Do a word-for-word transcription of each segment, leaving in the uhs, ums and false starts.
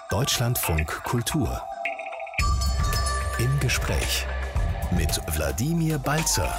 Deutschlandfunk Kultur. Im Gespräch mit Wladimir Balzer.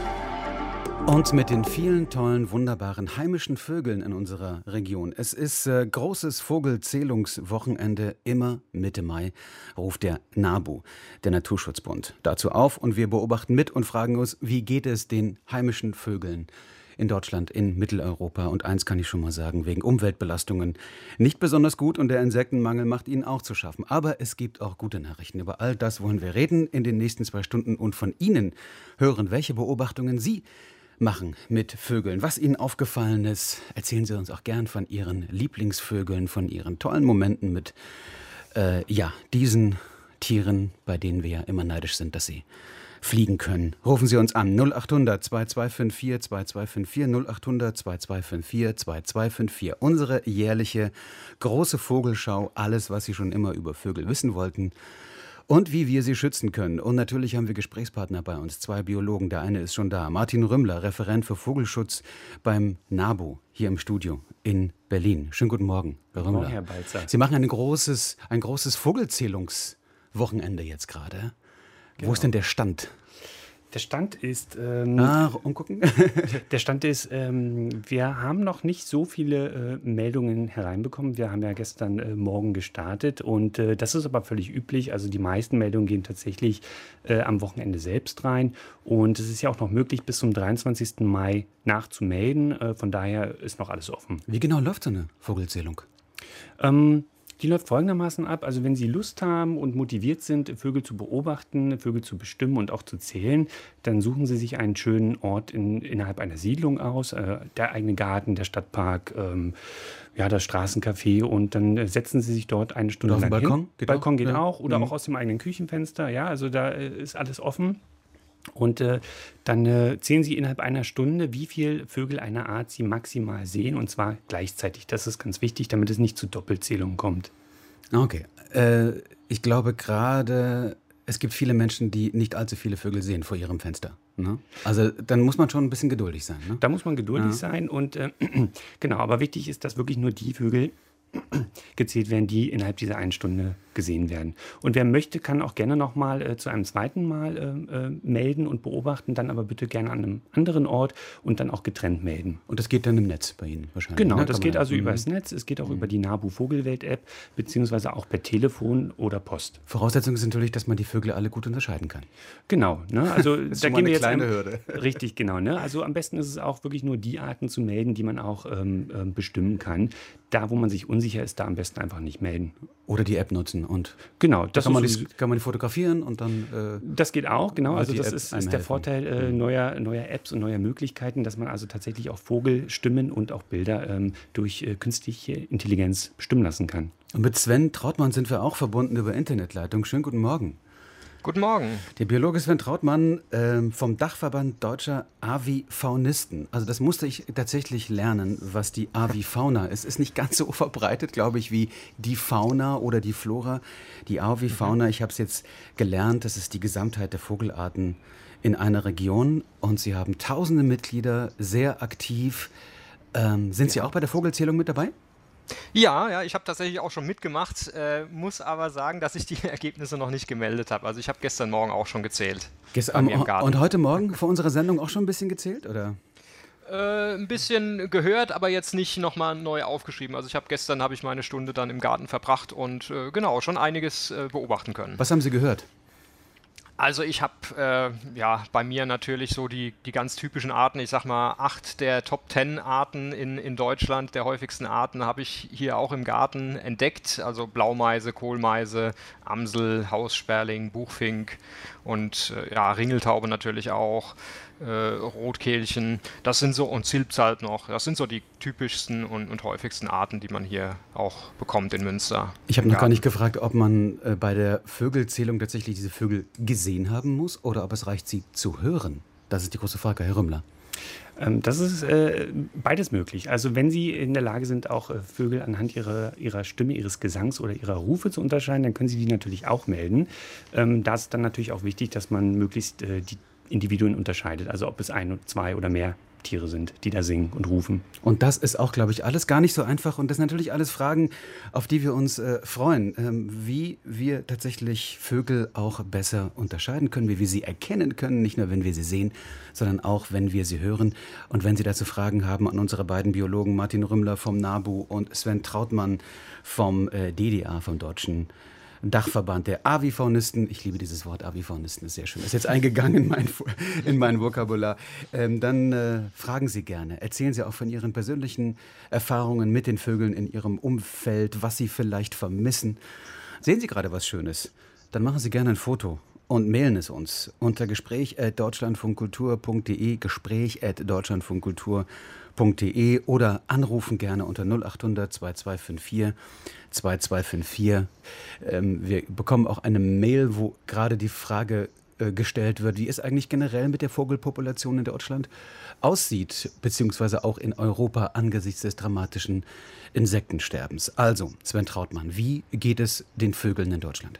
Und mit den vielen tollen, wunderbaren heimischen Vögeln in unserer Region. Es ist äh, großes Vogelzählungswochenende, immer Mitte Mai, ruft der NABU, der Naturschutzbund, dazu auf. Und wir beobachten mit und fragen uns, wie geht es den heimischen Vögeln in Deutschland, in Mitteleuropa. Und eins kann ich schon mal sagen, wegen Umweltbelastungen nicht besonders gut und der Insektenmangel macht ihnen auch zu schaffen. Aber es gibt auch gute Nachrichten. Über all das wollen wir reden in den nächsten zwei Stunden und von Ihnen hören, welche Beobachtungen Sie machen mit Vögeln. Was Ihnen aufgefallen ist, erzählen Sie uns auch gern von Ihren Lieblingsvögeln, von Ihren tollen Momenten mit äh, ja, diesen Tieren, bei denen wir ja immer neidisch sind, dass sie fliegen können. Rufen Sie uns an null acht hundert zwei zwei fünf vier zwei zwei fünf vier null acht hundert zwei zwei fünf vier zwei zwei fünf vier. Unsere jährliche große Vogelschau, alles, was Sie schon immer über Vögel wissen wollten und wie wir sie schützen können. Und natürlich haben wir Gesprächspartner bei uns, zwei Biologen. Der eine ist schon da, Martin Rümmler, Referent für Vogelschutz beim NABU hier im Studio in Berlin. Schönen guten Morgen, Herr Rümmler. Guten Morgen, Herr Balzer. Sie machen ein großes, ein großes Vogelzählungswochenende jetzt gerade. Genau. Wo ist denn der Stand? Der Stand ist, ähm, ah, umgucken. der Stand ist, ähm, wir haben noch nicht so viele äh, Meldungen hereinbekommen. Wir haben ja gestern äh, Morgen gestartet und äh, das ist aber völlig üblich. Also die meisten Meldungen gehen tatsächlich äh, am Wochenende selbst rein und es ist ja auch noch möglich, bis zum dreiundzwanzigsten Mai nachzumelden. Äh, von daher ist noch alles offen. Wie genau läuft so eine Vogelzählung? Ähm, Die läuft folgendermaßen ab, also wenn Sie Lust haben und motiviert sind, Vögel zu beobachten, Vögel zu bestimmen und auch zu zählen, dann suchen Sie sich einen schönen Ort in, innerhalb einer Siedlung aus, äh, der eigene Garten, der Stadtpark, ähm, ja, das Straßencafé und dann äh, setzen Sie sich dort eine Stunde lang hin. Balkon? Geht Balkon auch? geht Ja. auch oder Mhm. auch aus dem eigenen Küchenfenster, ja, also da äh, ist alles offen. Und äh, dann äh, zählen Sie innerhalb einer Stunde, wie viele Vögel einer Art Sie maximal sehen, und zwar gleichzeitig. Das ist ganz wichtig, damit es nicht zu Doppelzählungen kommt. Okay. Äh, ich glaube gerade, es gibt viele Menschen, die nicht allzu viele Vögel sehen vor ihrem Fenster. Ne? Also dann muss man schon ein bisschen geduldig sein. Ne? Da muss man geduldig Ja. sein und äh, genau, aber wichtig ist, dass wirklich nur die Vögel gezählt werden, die innerhalb dieser einen Stunde gesehen werden. Und wer möchte, kann auch gerne noch mal äh, zu einem zweiten Mal äh, äh, melden und beobachten, dann aber bitte gerne an einem anderen Ort und dann auch getrennt melden. Und das geht dann im Netz bei Ihnen wahrscheinlich? Genau, ne? das Kann geht man- also Mhm. über das Netz, es geht auch über die NABU Vogelwelt-App, beziehungsweise auch per Telefon oder Post. Voraussetzung ist natürlich, dass man die Vögel alle gut unterscheiden kann. Genau, ne? Also ist da schon mal gehen eine wir jetzt kleine ein- Hürde. Richtig, genau. Ne? Also am besten ist es auch wirklich nur die Arten zu melden, die man auch ähm, ähm, bestimmen kann. Da, wo man sich unsicher ist, da am besten einfach nicht melden. Oder die App nutzen und Genau, da das, kann man, ist, die, kann man die fotografieren und dann äh, das geht auch, genau. wird Also die das App ist, einem ist der helfen. Vorteil äh, Mhm. neuer, neuer Apps und neuer Möglichkeiten, dass man also tatsächlich auch Vogelstimmen und auch Bilder ähm, durch äh, künstliche Intelligenz bestimmen lassen kann. Und mit Sven Trautmann sind wir auch verbunden über Internetleitung. Schönen guten Morgen. Guten Morgen. Der Biologe Sven Trautmann ähm, vom Dachverband Deutscher Avifaunisten. Also das musste ich tatsächlich lernen, was die Avifauna ist. Ist nicht ganz so verbreitet, glaube ich, wie die Fauna oder die Flora. Die Avifauna, ich habe es jetzt gelernt, das ist die Gesamtheit der Vogelarten in einer Region. Und Sie haben tausende Mitglieder, sehr aktiv. Ähm, sind Sie auch bei der Vogelzählung mit dabei? Ja, ja, ich habe tatsächlich auch schon mitgemacht, äh, muss aber sagen, dass ich die Ergebnisse noch nicht gemeldet habe. Also ich habe gestern Morgen auch schon gezählt. Gest- bei mir im Garten. Und heute Morgen vor unserer Sendung auch schon ein bisschen gezählt, oder? Äh, ein bisschen gehört, aber jetzt nicht nochmal neu aufgeschrieben. Also ich habe gestern habe ich meine Stunde dann im Garten verbracht und äh, genau, schon einiges äh, beobachten können. Was haben Sie gehört? Also ich habe äh, ja bei mir natürlich so die, die ganz typischen Arten, ich sag mal acht der Top Ten Arten in, in Deutschland, der häufigsten Arten, habe ich hier auch im Garten entdeckt. Also Blaumeise, Kohlmeise, Amsel, Haussperling, Buchfink und äh, ja, Ringeltaube natürlich auch, äh, Rotkehlchen, das sind so, und Zilpzalp noch, das sind so die typischsten und, und häufigsten Arten, die man hier auch bekommt in Münster. Ich habe im noch gar Garten. nicht gefragt, ob man äh, bei der Vögelzählung tatsächlich diese Vögel gesehen haben muss oder ob es reicht, sie zu hören. Das ist die große Frage, Herr Rümmler. Ähm, das ist äh, beides möglich. Also wenn Sie in der Lage sind, auch äh, Vögel anhand ihrer, ihrer Stimme, ihres Gesangs oder ihrer Rufe zu unterscheiden, dann können Sie die natürlich auch melden. Ähm, da ist dann natürlich auch wichtig, dass man möglichst äh, die Individuen unterscheidet. Also ob es ein, zwei oder mehr Tiere sind, die da singen und rufen. Und das ist auch, glaube ich, alles gar nicht so einfach. Und das sind natürlich alles Fragen, auf die wir uns äh, freuen. Ähm, wie wir tatsächlich Vögel auch besser unterscheiden können, wie wir sie erkennen können. Nicht nur, wenn wir sie sehen, sondern auch, wenn wir sie hören. Und wenn Sie dazu Fragen haben an unsere beiden Biologen, Martin Rümmler vom NABU und Sven Trautmann vom äh, D D A, vom Deutschen Dachverband der Avifaunisten. Ich liebe dieses Wort, Avifaunisten, ist sehr schön. Ist jetzt eingegangen in mein, in mein Vokabular. Ähm, dann äh, fragen Sie gerne. Erzählen Sie auch von Ihren persönlichen Erfahrungen mit den Vögeln in Ihrem Umfeld, was Sie vielleicht vermissen. Sehen Sie gerade was Schönes? Dann machen Sie gerne ein Foto und mailen es uns unter gespräch at deutschlandfunkkultur punkt de, gespräch at deutschlandfunkkultur punkt de oder anrufen gerne unter null achthundert zweiundzwanzig vierundfünfzig zweiundzwanzig vierundfünfzig. Ähm, wir bekommen auch eine Mail, wo gerade die Frage äh, gestellt wird, wie es eigentlich generell mit der Vogelpopulation in Deutschland aussieht, beziehungsweise auch in Europa angesichts des dramatischen Insektensterbens. Also, Sven Trautmann, wie geht es den Vögeln in Deutschland?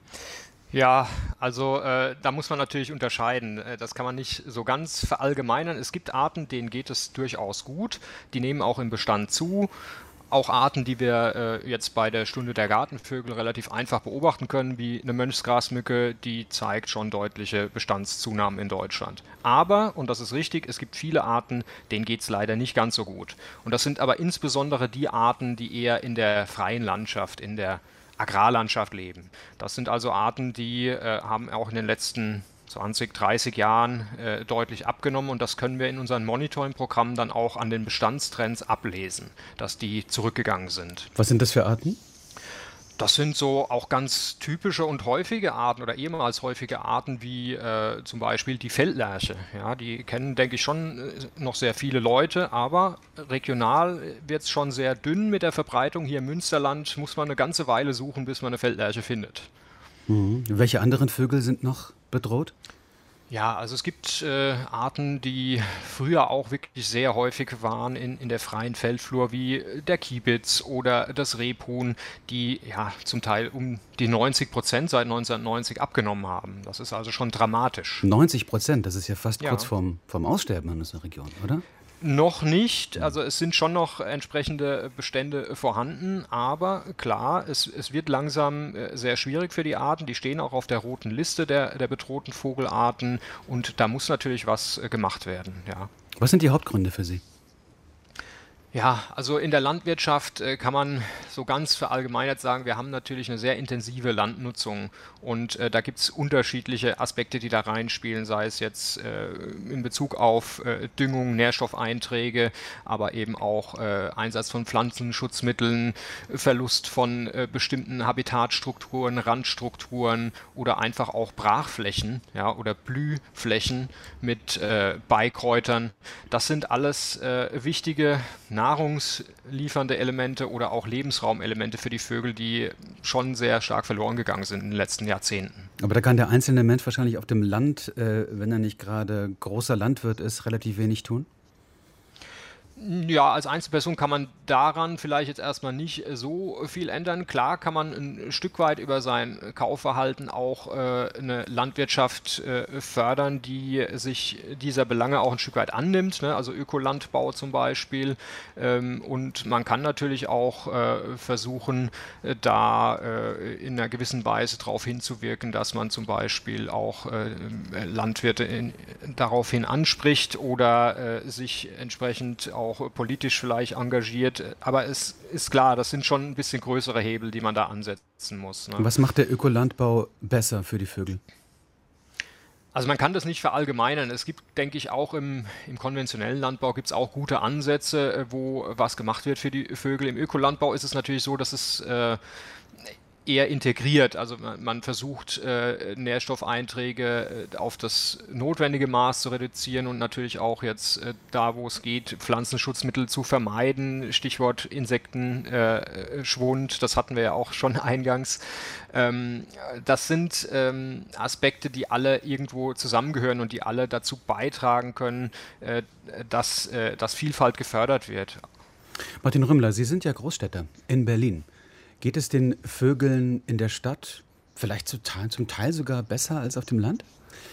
Ja, also äh, da muss man natürlich unterscheiden. Äh, Das kann man nicht so ganz verallgemeinern. Es gibt Arten, denen geht es durchaus gut. Die nehmen auch im Bestand zu. Auch Arten, die wir äh, jetzt bei der Stunde der Gartenvögel relativ einfach beobachten können, wie eine Mönchsgrasmücke, die zeigt schon deutliche Bestandszunahmen in Deutschland. Aber, und das ist richtig, es gibt viele Arten, denen geht es leider nicht ganz so gut. Und das sind aber insbesondere die Arten, die eher in der freien Landschaft, in der Agrarlandschaft leben. Das sind also Arten, die äh, haben auch in den letzten zwanzig, dreißig Jahren äh, deutlich abgenommen und das können wir in unseren Monitoring-Programmen dann auch an den Bestandstrends ablesen, dass die zurückgegangen sind. Was sind das für Arten? Das sind so auch ganz typische und häufige Arten oder ehemals häufige Arten wie äh, zum Beispiel die Feldlerche. Ja, die kennen, denke ich, schon äh, noch sehr viele Leute, aber regional wird es schon sehr dünn mit der Verbreitung. Hier im Münsterland muss man eine ganze Weile suchen, bis man eine Feldlerche findet. Mhm. Welche anderen Vögel sind noch bedroht? Ja, also es gibt äh, Arten, die früher auch wirklich sehr häufig waren in, in der freien Feldflur, wie der Kiebitz oder das Rebhuhn, die ja zum Teil um die neunzig Prozent seit neunzehnhundertneunzig abgenommen haben. Das ist also schon dramatisch. neunzig Prozent, das ist ja fast Ja. kurz vorm, vorm Aussterben in unserer Region, oder? Noch nicht, also es sind schon noch entsprechende Bestände vorhanden, aber klar, es, es wird langsam äh, sehr schwierig für die Arten. Die stehen auch auf der roten Liste der, der bedrohten Vogelarten und da muss natürlich was äh, gemacht werden, ja. Was sind die Hauptgründe für Sie? Ja, also in der Landwirtschaft äh, kann man so ganz verallgemeinert sagen, wir haben natürlich eine sehr intensive Landnutzung und äh, da gibt es unterschiedliche Aspekte, die da reinspielen, sei es jetzt äh, in Bezug auf äh, Düngung, Nährstoffeinträge, aber eben auch äh, Einsatz von Pflanzenschutzmitteln, Verlust von äh, bestimmten Habitatstrukturen, Randstrukturen oder einfach auch Brachflächen, ja, oder Blühflächen mit äh, Beikräutern. Das sind alles äh, wichtige nahrungsliefernde Elemente oder auch Lebensraumelemente für die Vögel, die schon sehr stark verloren gegangen sind in den letzten Jahrzehnten. Aber da kann der einzelne Mensch wahrscheinlich auf dem Land, äh, wenn er nicht gerade großer Landwirt ist, relativ wenig tun? Ja, als Einzelperson kann man daran vielleicht jetzt erstmal nicht so viel ändern. Klar kann man ein Stück weit über sein Kaufverhalten auch äh, eine Landwirtschaft äh, fördern, die sich dieser Belange auch ein Stück weit annimmt, ne? Also Ökolandbau zum Beispiel. Ähm, und man kann natürlich auch äh, versuchen, äh, da äh, in einer gewissen Weise darauf hinzuwirken, dass man zum Beispiel auch äh, Landwirte in, daraufhin anspricht oder äh, sich entsprechend auch auch politisch vielleicht engagiert, aber es ist klar, das sind schon ein bisschen größere Hebel, die man da ansetzen muss. Ne? Was macht der Ökolandbau besser für die Vögel? Also man kann das nicht verallgemeinern. Es gibt, denke ich, auch im, im konventionellen Landbau gibt es auch gute Ansätze, wo was gemacht wird für die Vögel. Im Ökolandbau ist es natürlich so, dass es äh, eher integriert. Also man, man versucht, äh, Nährstoffeinträge äh, auf das notwendige Maß zu reduzieren und natürlich auch jetzt äh, da, wo es geht, Pflanzenschutzmittel zu vermeiden. Stichwort Insektenschwund, äh, das hatten wir ja auch schon eingangs. Ähm, das sind ähm, Aspekte, die alle irgendwo zusammengehören und die alle dazu beitragen können, äh, dass, äh, dass Vielfalt gefördert wird. Martin Rümmler, Sie sind ja Großstädter in Berlin. Geht es den Vögeln in der Stadt vielleicht zum Teil, zum Teil sogar besser als auf dem Land?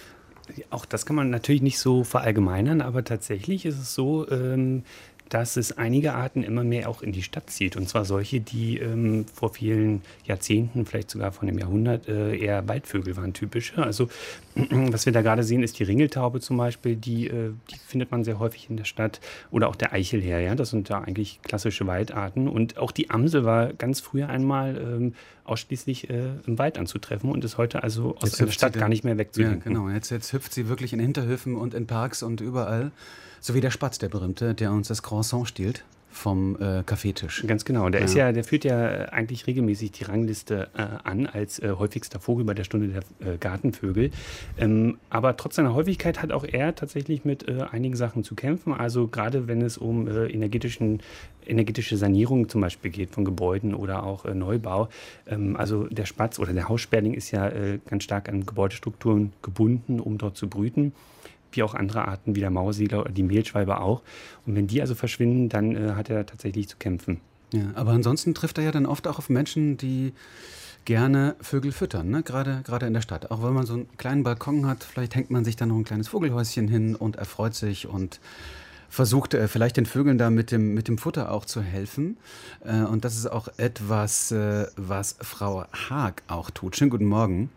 Auch das kann man natürlich nicht so verallgemeinern, aber tatsächlich ist es so, ähm, dass es einige Arten immer mehr auch in die Stadt zieht. Und zwar solche, die ähm, vor vielen Jahrzehnten, vielleicht sogar vor einem Jahrhundert, äh, eher Waldvögel waren typische. Also was wir da gerade sehen, ist die Ringeltaube zum Beispiel, die, äh, die findet man sehr häufig in der Stadt. Oder auch der Eichelherr, ja, das sind da eigentlich klassische Waldarten. Und auch die Amsel war ganz früher einmal ähm, ausschließlich äh, im Wald anzutreffen und ist heute also aus Jetzt der hüpft Stadt sie gar denn- nicht mehr Ja, wegzudenken. genau. Jetzt, jetzt hüpft sie wirklich in Hinterhöfen und in Parks und überall. So wie der Spatz, der berühmte, der uns das Croissant stiehlt vom äh, Kaffeetisch. Ganz genau. Der Ja. ist ja, der führt ja äh, eigentlich regelmäßig die Rangliste äh, an als äh, häufigster Vogel bei der Stunde der äh, Gartenvögel. Ähm, aber trotz seiner Häufigkeit hat auch er tatsächlich mit äh, einigen Sachen zu kämpfen. Also gerade wenn es um äh, energetischen, energetische Sanierung zum Beispiel geht von Gebäuden oder auch äh, Neubau. Ähm, also der Spatz oder der Haussperling ist ja äh, ganz stark an Gebäudestrukturen gebunden, um dort zu brüten. Wie auch andere Arten wie der Mauersiedler oder die Mehlschwalbe auch. Und wenn die also verschwinden, dann äh, hat er tatsächlich zu kämpfen. Ja, aber ansonsten trifft er ja dann oft auch auf Menschen, die gerne Vögel füttern, ne? Gerade, gerade in der Stadt. Auch wenn man so einen kleinen Balkon hat, vielleicht hängt man sich dann noch ein kleines Vogelhäuschen hin und erfreut sich und versucht äh, vielleicht den Vögeln da mit dem, mit dem Futter auch zu helfen. Äh, und das ist auch etwas, äh, was Frau Haag auch tut. Schönen guten Morgen.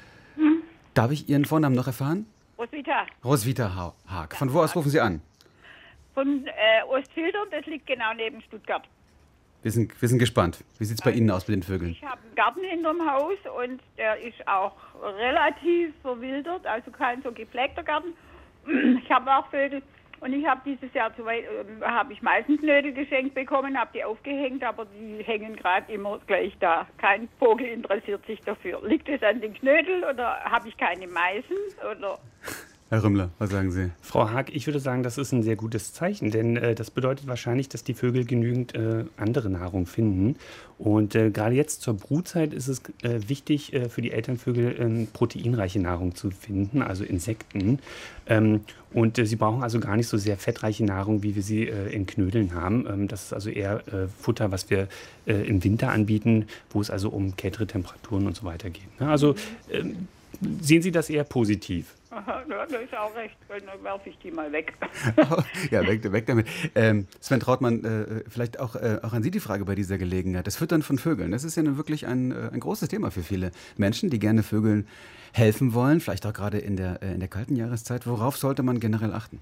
Darf ich Ihren Vornamen noch erfahren? Roswitha, Roswitha Ha- Haag. Von wo aus rufen Sie an? von äh, Ostfildern, das liegt genau neben Stuttgart. Wir sind, wir sind gespannt. Wie sieht es bei Ihnen aus mit den Vögeln? Ich habe einen Garten hinterm Haus und der ist auch relativ verwildert, also kein so gepflegter Garten. Ich habe auch Vögel und ich habe dieses Jahr zu weit, äh, habe ich meistens Knödel geschenkt bekommen, habe die aufgehängt, aber die hängen gerade immer gleich da. Kein Vogel interessiert sich dafür. Liegt es an den Knödel oder habe ich keine Meisen oder... Herr Rümmler, was sagen Sie? Frau Haag, ich würde sagen, das ist ein sehr gutes Zeichen, denn äh, das bedeutet wahrscheinlich, dass die Vögel genügend äh, andere Nahrung finden. Und äh, gerade jetzt zur Brutzeit ist es äh, wichtig, äh, für die Elternvögel ähm, proteinreiche Nahrung zu finden, also Insekten. Ähm, und äh, sie brauchen also gar nicht so sehr fettreiche Nahrung, wie wir sie äh, in Knödeln haben. Ähm, das ist also eher äh, Futter, was wir äh, im Winter anbieten, wo es also um kältere Temperaturen und so weiter geht. Ne? Also ähm, sehen Sie das eher positiv? Aha, ja, das ist auch recht, weil dann werfe ich die mal weg. Ja, weg, weg damit. Ähm, Sven Trautmann, äh, vielleicht auch, äh, auch an Sie die Frage bei dieser Gelegenheit. Das Füttern von Vögeln, das ist ja nun wirklich ein, äh, ein großes Thema für viele Menschen, die gerne Vögeln helfen wollen, vielleicht auch gerade in der, äh, in der kalten Jahreszeit. Worauf sollte man generell achten?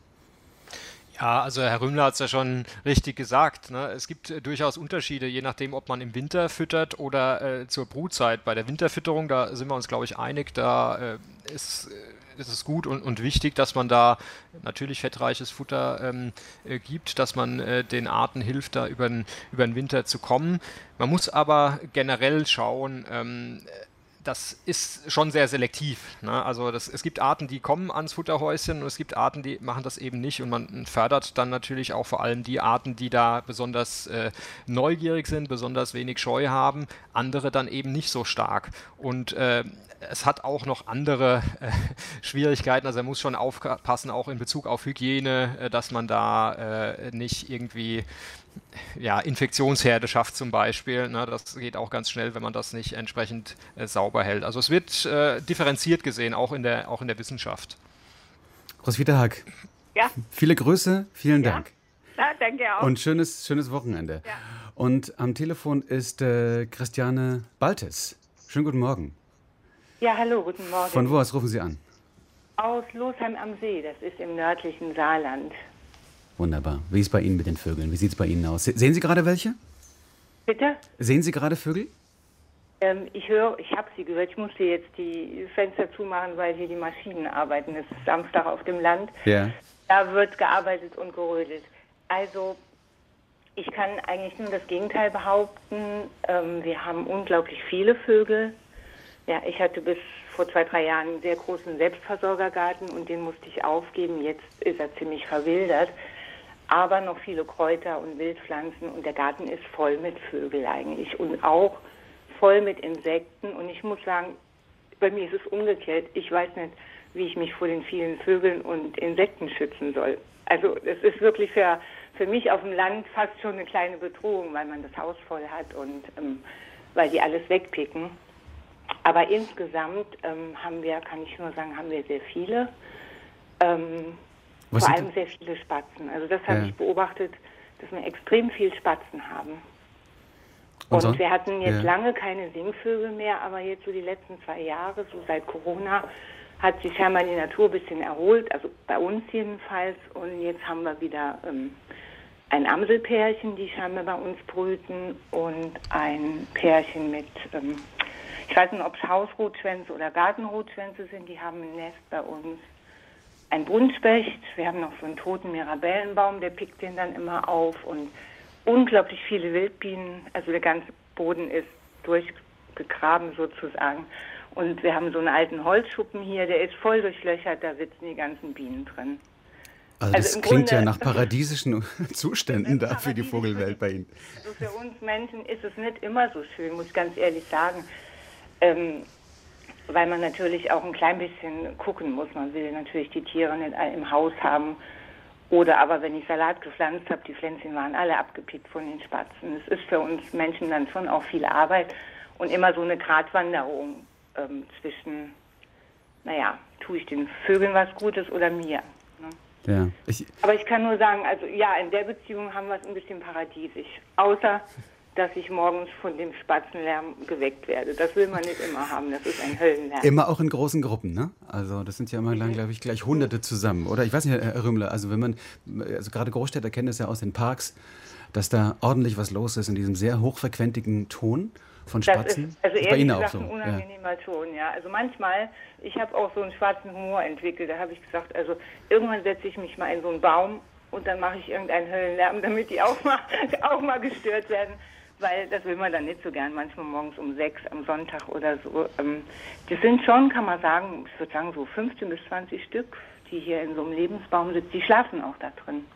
Ja, also Herr Rümmler hat es ja schon richtig gesagt. Ne? Es gibt äh, durchaus Unterschiede, je nachdem, ob man im Winter füttert oder äh, zur Brutzeit. Bei der Winterfütterung, da sind wir uns, glaube ich, einig, da äh, ist, äh, ist es gut und, und wichtig, dass man da natürlich fettreiches Futter ähm, äh, gibt, dass man äh, den Arten hilft, da über den, über den Winter zu kommen. Man muss aber generell schauen, ähm, das ist schon sehr selektiv. Ne? Also das, es gibt Arten, die kommen ans Futterhäuschen und es gibt Arten, die machen das eben nicht. Und man fördert dann natürlich auch vor allem die Arten, die da besonders äh, neugierig sind, besonders wenig Scheu haben, andere dann eben nicht so stark. Und äh, es hat auch noch andere äh, Schwierigkeiten. Also er muss schon aufpassen, auch in Bezug auf Hygiene, äh, dass man da äh, nicht irgendwie ja, Infektionsherde schafft zum Beispiel. Ne, das geht auch ganz schnell, wenn man das nicht entsprechend äh, sauber hält. Also es wird äh, differenziert gesehen, auch in der, auch in der Wissenschaft. Roswitha Haag, Ja, viele Grüße, vielen Ja. Dank. ja danke auch. Und schönes, schönes Wochenende. Ja. Und am Telefon ist äh, Christiane Baltes. Schönen guten Morgen. Ja, hallo, guten Morgen. Von wo aus rufen Sie an? Aus Losheim am See, das ist im nördlichen Saarland. Wunderbar. Wie ist es bei Ihnen mit den Vögeln? Wie sieht es bei Ihnen aus? Se- Sehen Sie gerade welche? Bitte? Sehen Sie gerade Vögel? Ähm, ich höre, ich habe Sie gehört, ich musste jetzt die Fenster zumachen, weil hier die Maschinen arbeiten. Es ist Samstag auf dem Land. Ja. Da wird gearbeitet und gerödelt. Also, ich kann eigentlich nur das Gegenteil behaupten. Ähm, wir haben unglaublich viele Vögel. Ja, ich hatte bis vor zwei, drei Jahren einen sehr großen Selbstversorgergarten und den musste ich aufgeben. Jetzt ist er ziemlich verwildert. Aber noch viele Kräuter und Wildpflanzen und der Garten ist voll mit Vögeln eigentlich und auch voll mit Insekten. Und ich muss sagen, bei mir ist es umgekehrt. Ich weiß nicht, wie ich mich vor den vielen Vögeln und Insekten schützen soll. Also es ist wirklich für, für mich auf dem Land fast schon eine kleine Bedrohung, weil man das Haus voll hat und ähm, weil die alles wegpicken. Aber insgesamt ähm, haben wir, kann ich nur sagen, haben wir sehr viele Ähm, vor allem sehr viele Spatzen. Also das habe ja. ich beobachtet, dass wir extrem viel Spatzen haben. Und, und so? wir hatten jetzt ja. lange keine Singvögel mehr, aber jetzt so die letzten zwei Jahre, so seit Corona, hat sich scheinbar die Natur ein bisschen erholt, also bei uns jedenfalls. Und jetzt haben wir wieder ähm, ein Amselpärchen, die scheinbar bei uns brüten, und ein Pärchen mit, ähm, ich weiß nicht, ob es Hausrotschwänze oder Gartenrotschwänze sind, die haben ein Nest bei uns. Ein Buntspecht, wir haben noch so einen toten Mirabellenbaum, der pickt den dann immer auf, und unglaublich viele Wildbienen, also der ganze Boden ist durchgegraben sozusagen. Und wir haben so einen alten Holzschuppen hier, der ist voll durchlöchert, da sitzen die ganzen Bienen drin. Also das also klingt Grunde, ja nach paradiesischen Zuständen da für die Vogelwelt bei Ihnen. Also für uns Menschen ist es nicht immer so schön, muss ich ganz ehrlich sagen. Ähm, weil man natürlich auch ein klein bisschen gucken muss. Man will natürlich die Tiere nicht im Haus haben. Oder aber wenn ich Salat gepflanzt habe, die Pflänzchen waren alle abgepickt von den Spatzen. Es ist für uns Menschen dann schon auch viel Arbeit und immer so eine Gratwanderung ähm, zwischen, naja, tue ich den Vögeln was Gutes oder mir. Ne? Ja, ich aber ich kann nur sagen, also ja, in der Beziehung haben wir es ein bisschen paradiesisch. Außer dass ich morgens von dem Spatzenlärm geweckt werde. Das will man nicht immer haben, das ist ein Höllenlärm. Immer auch in großen Gruppen, ne? Also das sind ja immer, mhm. glaube ich, gleich Hunderte zusammen. Oder ich weiß nicht, Herr Rümmler, also wenn man, also gerade Großstädter kennen das ja aus den Parks, dass da ordentlich was los ist in diesem sehr hochfrequentigen Ton von Spatzen. Das ist, also ist bei Ihnen auch gesagt, so. ein unangenehmer ja. Ton, ja. Also manchmal, ich habe auch so einen schwarzen Humor entwickelt, da habe ich gesagt, also irgendwann setze ich mich mal in so einen Baum und dann mache ich irgendeinen Höllenlärm, damit die auch mal, auch mal gestört werden. Weil das will man dann nicht so gern, manchmal morgens um sechs am Sonntag oder so. Das sind schon, kann man sagen, ich würde sagen so fünfzehn bis zwanzig Stück, die hier in so einem Lebensbaum sitzen. Die schlafen auch da drin.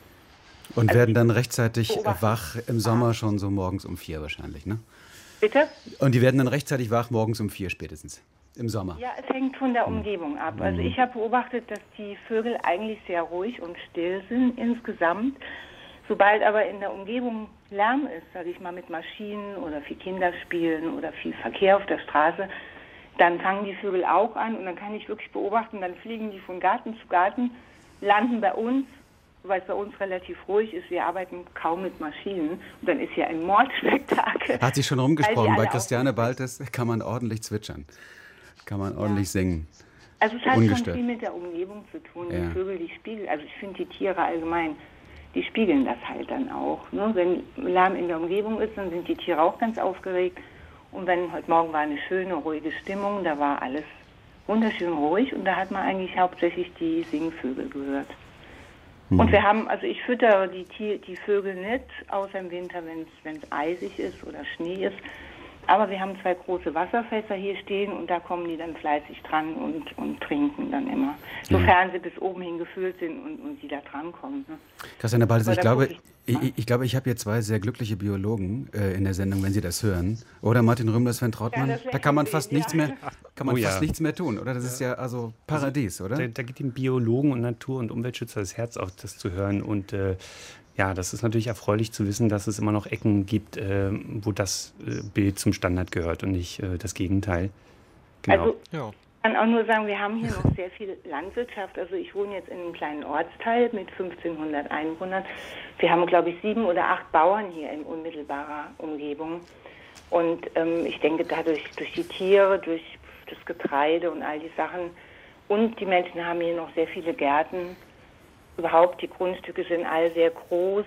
Und also werden dann rechtzeitig wach im Sommer schon so morgens um vier wahrscheinlich, ne? Bitte? Und die werden dann rechtzeitig wach morgens um vier spätestens, im Sommer. Ja, es hängt von der Umgebung ab. Also ich habe beobachtet, dass die Vögel eigentlich sehr ruhig und still sind insgesamt. Sobald aber in der Umgebung Lärm ist, sage ich mal, mit Maschinen oder viel Kinderspielen oder viel Verkehr auf der Straße, dann fangen die Vögel auch an und dann kann ich wirklich beobachten, dann fliegen die von Garten zu Garten, landen bei uns, weil es bei uns relativ ruhig ist, wir arbeiten kaum mit Maschinen und dann ist hier ein Mordspektakel. Hat sich schon rumgesprochen, bei Christiane Baltes kann man ordentlich zwitschern, kann man ordentlich ja. singen. Also es hat Ungestört. schon viel mit der Umgebung zu tun, ja. die Vögel, die spiegeln, also ich finde die Tiere allgemein, die spiegeln das halt dann auch. Ne? Wenn Lärm in der Umgebung ist, dann sind die Tiere auch ganz aufgeregt. Und wenn heute Morgen war eine schöne, ruhige Stimmung, da war alles wunderschön ruhig und da hat man eigentlich hauptsächlich die Singvögel gehört. Mhm. Und wir haben, also ich füttere die, Tier, die Vögel nicht, außer im Winter, wenn es eisig ist oder Schnee ist. Aber wir haben zwei große Wasserfässer hier stehen und da kommen die dann fleißig dran und, und trinken dann immer. Sofern sie bis oben hin gefüllt sind und, und sie da dran kommen. Ne? Christiane Baltes, ich glaube, ich, ich, ich glaube, ich habe hier zwei sehr glückliche Biologen äh, in der Sendung, wenn Sie das hören. Oder Martin Rümmler, Sven Trautmann, ja, da kann man fast sehen, nichts ja. mehr, kann man oh, fast ja. nichts mehr tun, oder? Das ist ja also Paradies, oder? Da, da geht dem Biologen und Natur- und Umweltschützer das Herz auf, das zu hören und äh, ja, das ist natürlich erfreulich zu wissen, dass es immer noch Ecken gibt, äh, wo das äh, Bild zum Standard gehört und nicht äh, das Gegenteil. Genau. Also ja. ich kann auch nur sagen, wir haben hier noch sehr viel Landwirtschaft. Also ich wohne jetzt in einem kleinen Ortsteil mit fünfzehnhundert Einwohnern. Wir haben, glaube ich, sieben oder acht Bauern hier in unmittelbarer Umgebung. Und ähm, ich denke, dadurch, durch die Tiere, durch das Getreide und all die Sachen und die Menschen haben hier noch sehr viele Gärten. Überhaupt, die Grundstücke sind all sehr groß,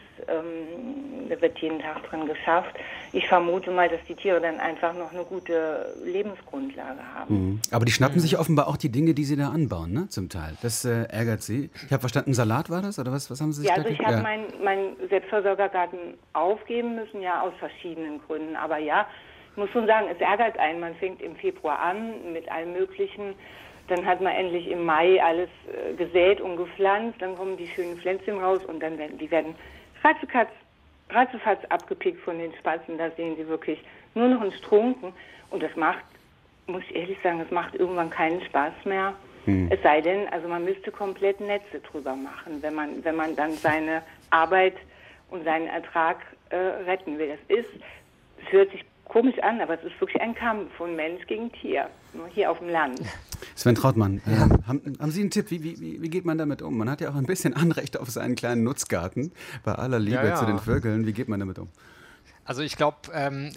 ähm, da wird jeden Tag drin geschafft. Ich vermute mal, dass die Tiere dann einfach noch eine gute Lebensgrundlage haben. Mhm. Aber die schnappen mhm. sich offenbar auch die Dinge, die sie da anbauen, ne? Zum Teil. Das äh, ärgert sie. Ich habe verstanden, Salat war das? Oder was, was haben Sie sich ja, da also ich habe ja. meinen mein Selbstversorgergarten aufgeben müssen, ja, aus verschiedenen Gründen. Aber ja, ich muss schon sagen, es ärgert einen. Man fängt im Februar an mit allem Möglichen. Dann hat man endlich im Mai alles äh, gesät und gepflanzt, dann kommen die schönen Pflänzchen raus und dann werden die werden ratzefatz, ratzefatz abgepickt von den Spatzen. Da sehen sie wirklich nur noch einen Strunken und das macht, muss ich ehrlich sagen, das macht irgendwann keinen Spaß mehr. Hm. Es sei denn, also man müsste komplett Netze drüber machen, wenn man, wenn man dann seine Arbeit und seinen Ertrag äh, retten will. Das ist, es hört sich komisch an, aber es ist wirklich ein Kampf von Mensch gegen Tier, hier auf dem Land. Sven Trautmann, ja. ähm, haben, haben Sie einen Tipp, wie, wie, wie geht man damit um? Man hat ja auch ein bisschen Anrecht auf seinen kleinen Nutzgarten, bei aller Liebe ja, ja. zu den Vögeln. Wie geht man damit um? Also ich glaube, ähm,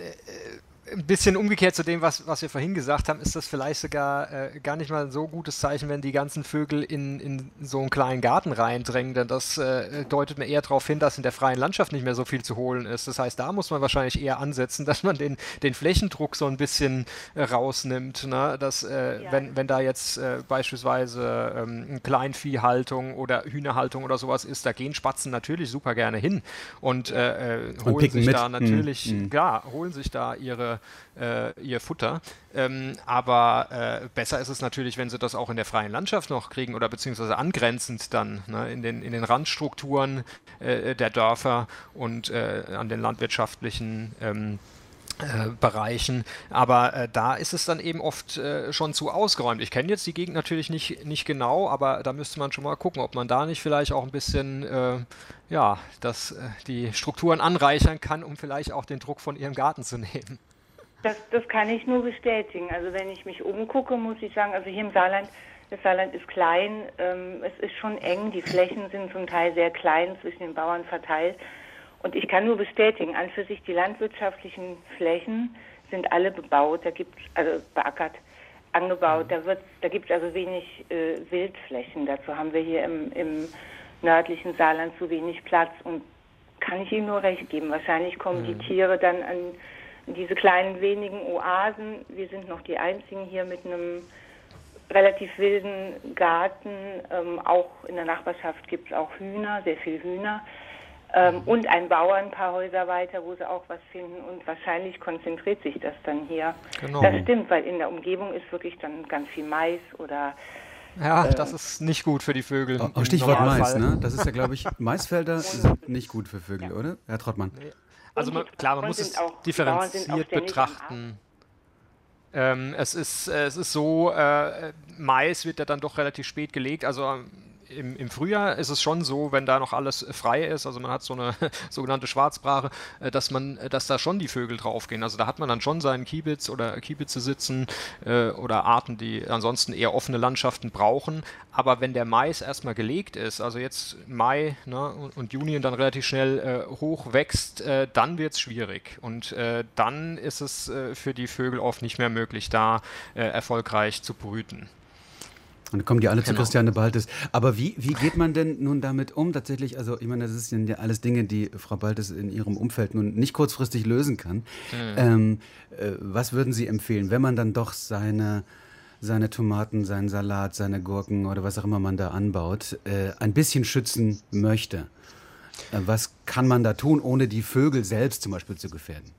ein bisschen umgekehrt zu dem, was, was wir vorhin gesagt haben, ist das vielleicht sogar äh, gar nicht mal so gutes Zeichen, wenn die ganzen Vögel in, in so einen kleinen Garten reindrängen, denn das äh, deutet mir eher darauf hin, dass in der freien Landschaft nicht mehr so viel zu holen ist. Das heißt, da muss man wahrscheinlich eher ansetzen, dass man den, den Flächendruck so ein bisschen äh, rausnimmt, ne? Dass, äh, ja. wenn, wenn da jetzt äh, beispielsweise ähm, Kleinviehhaltung oder Hühnerhaltung oder sowas ist, da gehen Spatzen natürlich super gerne hin und, äh, holen und sich mit. da natürlich, hm. ja, holen sich da ihre Äh, ihr Futter. Ähm, aber äh, besser ist es natürlich, wenn sie das auch in der freien Landschaft noch kriegen oder beziehungsweise angrenzend dann ne, in, den, in den Randstrukturen äh, der Dörfer und äh, an den landwirtschaftlichen ähm, Äh, Bereichen, aber äh, da ist es dann eben oft äh, schon zu ausgeräumt. Ich kenne jetzt die Gegend natürlich nicht, nicht genau, aber da müsste man schon mal gucken, ob man da nicht vielleicht auch ein bisschen äh, ja, das, äh, die Strukturen anreichern kann, um vielleicht auch den Druck von ihrem Garten zu nehmen. Das, das kann ich nur bestätigen. Also wenn ich mich umgucke, muss ich sagen, also hier im Saarland, das Saarland ist klein, ähm, es ist schon eng, die Flächen sind zum Teil sehr klein zwischen den Bauern verteilt. Und ich kann nur bestätigen, an für sich die landwirtschaftlichen Flächen sind alle bebaut, da gibt's also beackert, angebaut, da wird, da gibt es also wenig äh, Wildflächen. Dazu haben wir hier im, im nördlichen Saarland zu wenig Platz und kann ich Ihnen nur recht geben. Wahrscheinlich kommen mhm. die Tiere dann an diese kleinen wenigen Oasen. Wir sind noch die einzigen hier mit einem relativ wilden Garten. Ähm, auch in der Nachbarschaft gibt es auch Hühner, sehr viel Hühner. Ähm, und ein Bauer ein paar Häuser weiter, wo sie auch was finden und wahrscheinlich konzentriert sich das dann hier. Genau. Das stimmt, weil in der Umgebung ist wirklich dann ganz viel Mais oder... Ja, äh, das ist nicht gut für die Vögel. Oh, Stichwort Mais, ne? Das ist ja, glaube ich, Maisfelder sind nicht gut für Vögel, ja. oder? Herr Trautmann. Nee. Also man, klar, man muss es auch, differenziert betrachten. Ähm, es ist, äh, es ist so, äh, Mais wird ja dann doch relativ spät gelegt, also Im, im Frühjahr ist es schon so, wenn da noch alles frei ist, also man hat so eine sogenannte Schwarzbrache, dass man, dass da schon die Vögel draufgehen. Also da hat man dann schon seinen Kiebitz oder Kiebitze sitzen äh, oder Arten, die ansonsten eher offene Landschaften brauchen. Aber wenn der Mais erstmal gelegt ist, also jetzt Mai ne, und, und Juni und dann relativ schnell äh, hoch wächst, äh, dann wird es schwierig. Und äh, dann ist es äh, für die Vögel oft nicht mehr möglich, da äh, erfolgreich zu brüten. Und dann kommen die alle genau. zu Christiane Baltes. Aber wie, wie geht man denn nun damit um tatsächlich? Also ich meine, das sind ja alles Dinge, die Frau Baltes in ihrem Umfeld nun nicht kurzfristig lösen kann. Mhm. Ähm, äh, was würden Sie empfehlen, wenn man dann doch seine, seine Tomaten, seinen Salat, seine Gurken oder was auch immer man da anbaut, äh, ein bisschen schützen möchte? Äh, was kann man da tun, ohne die Vögel selbst zum Beispiel zu gefährden?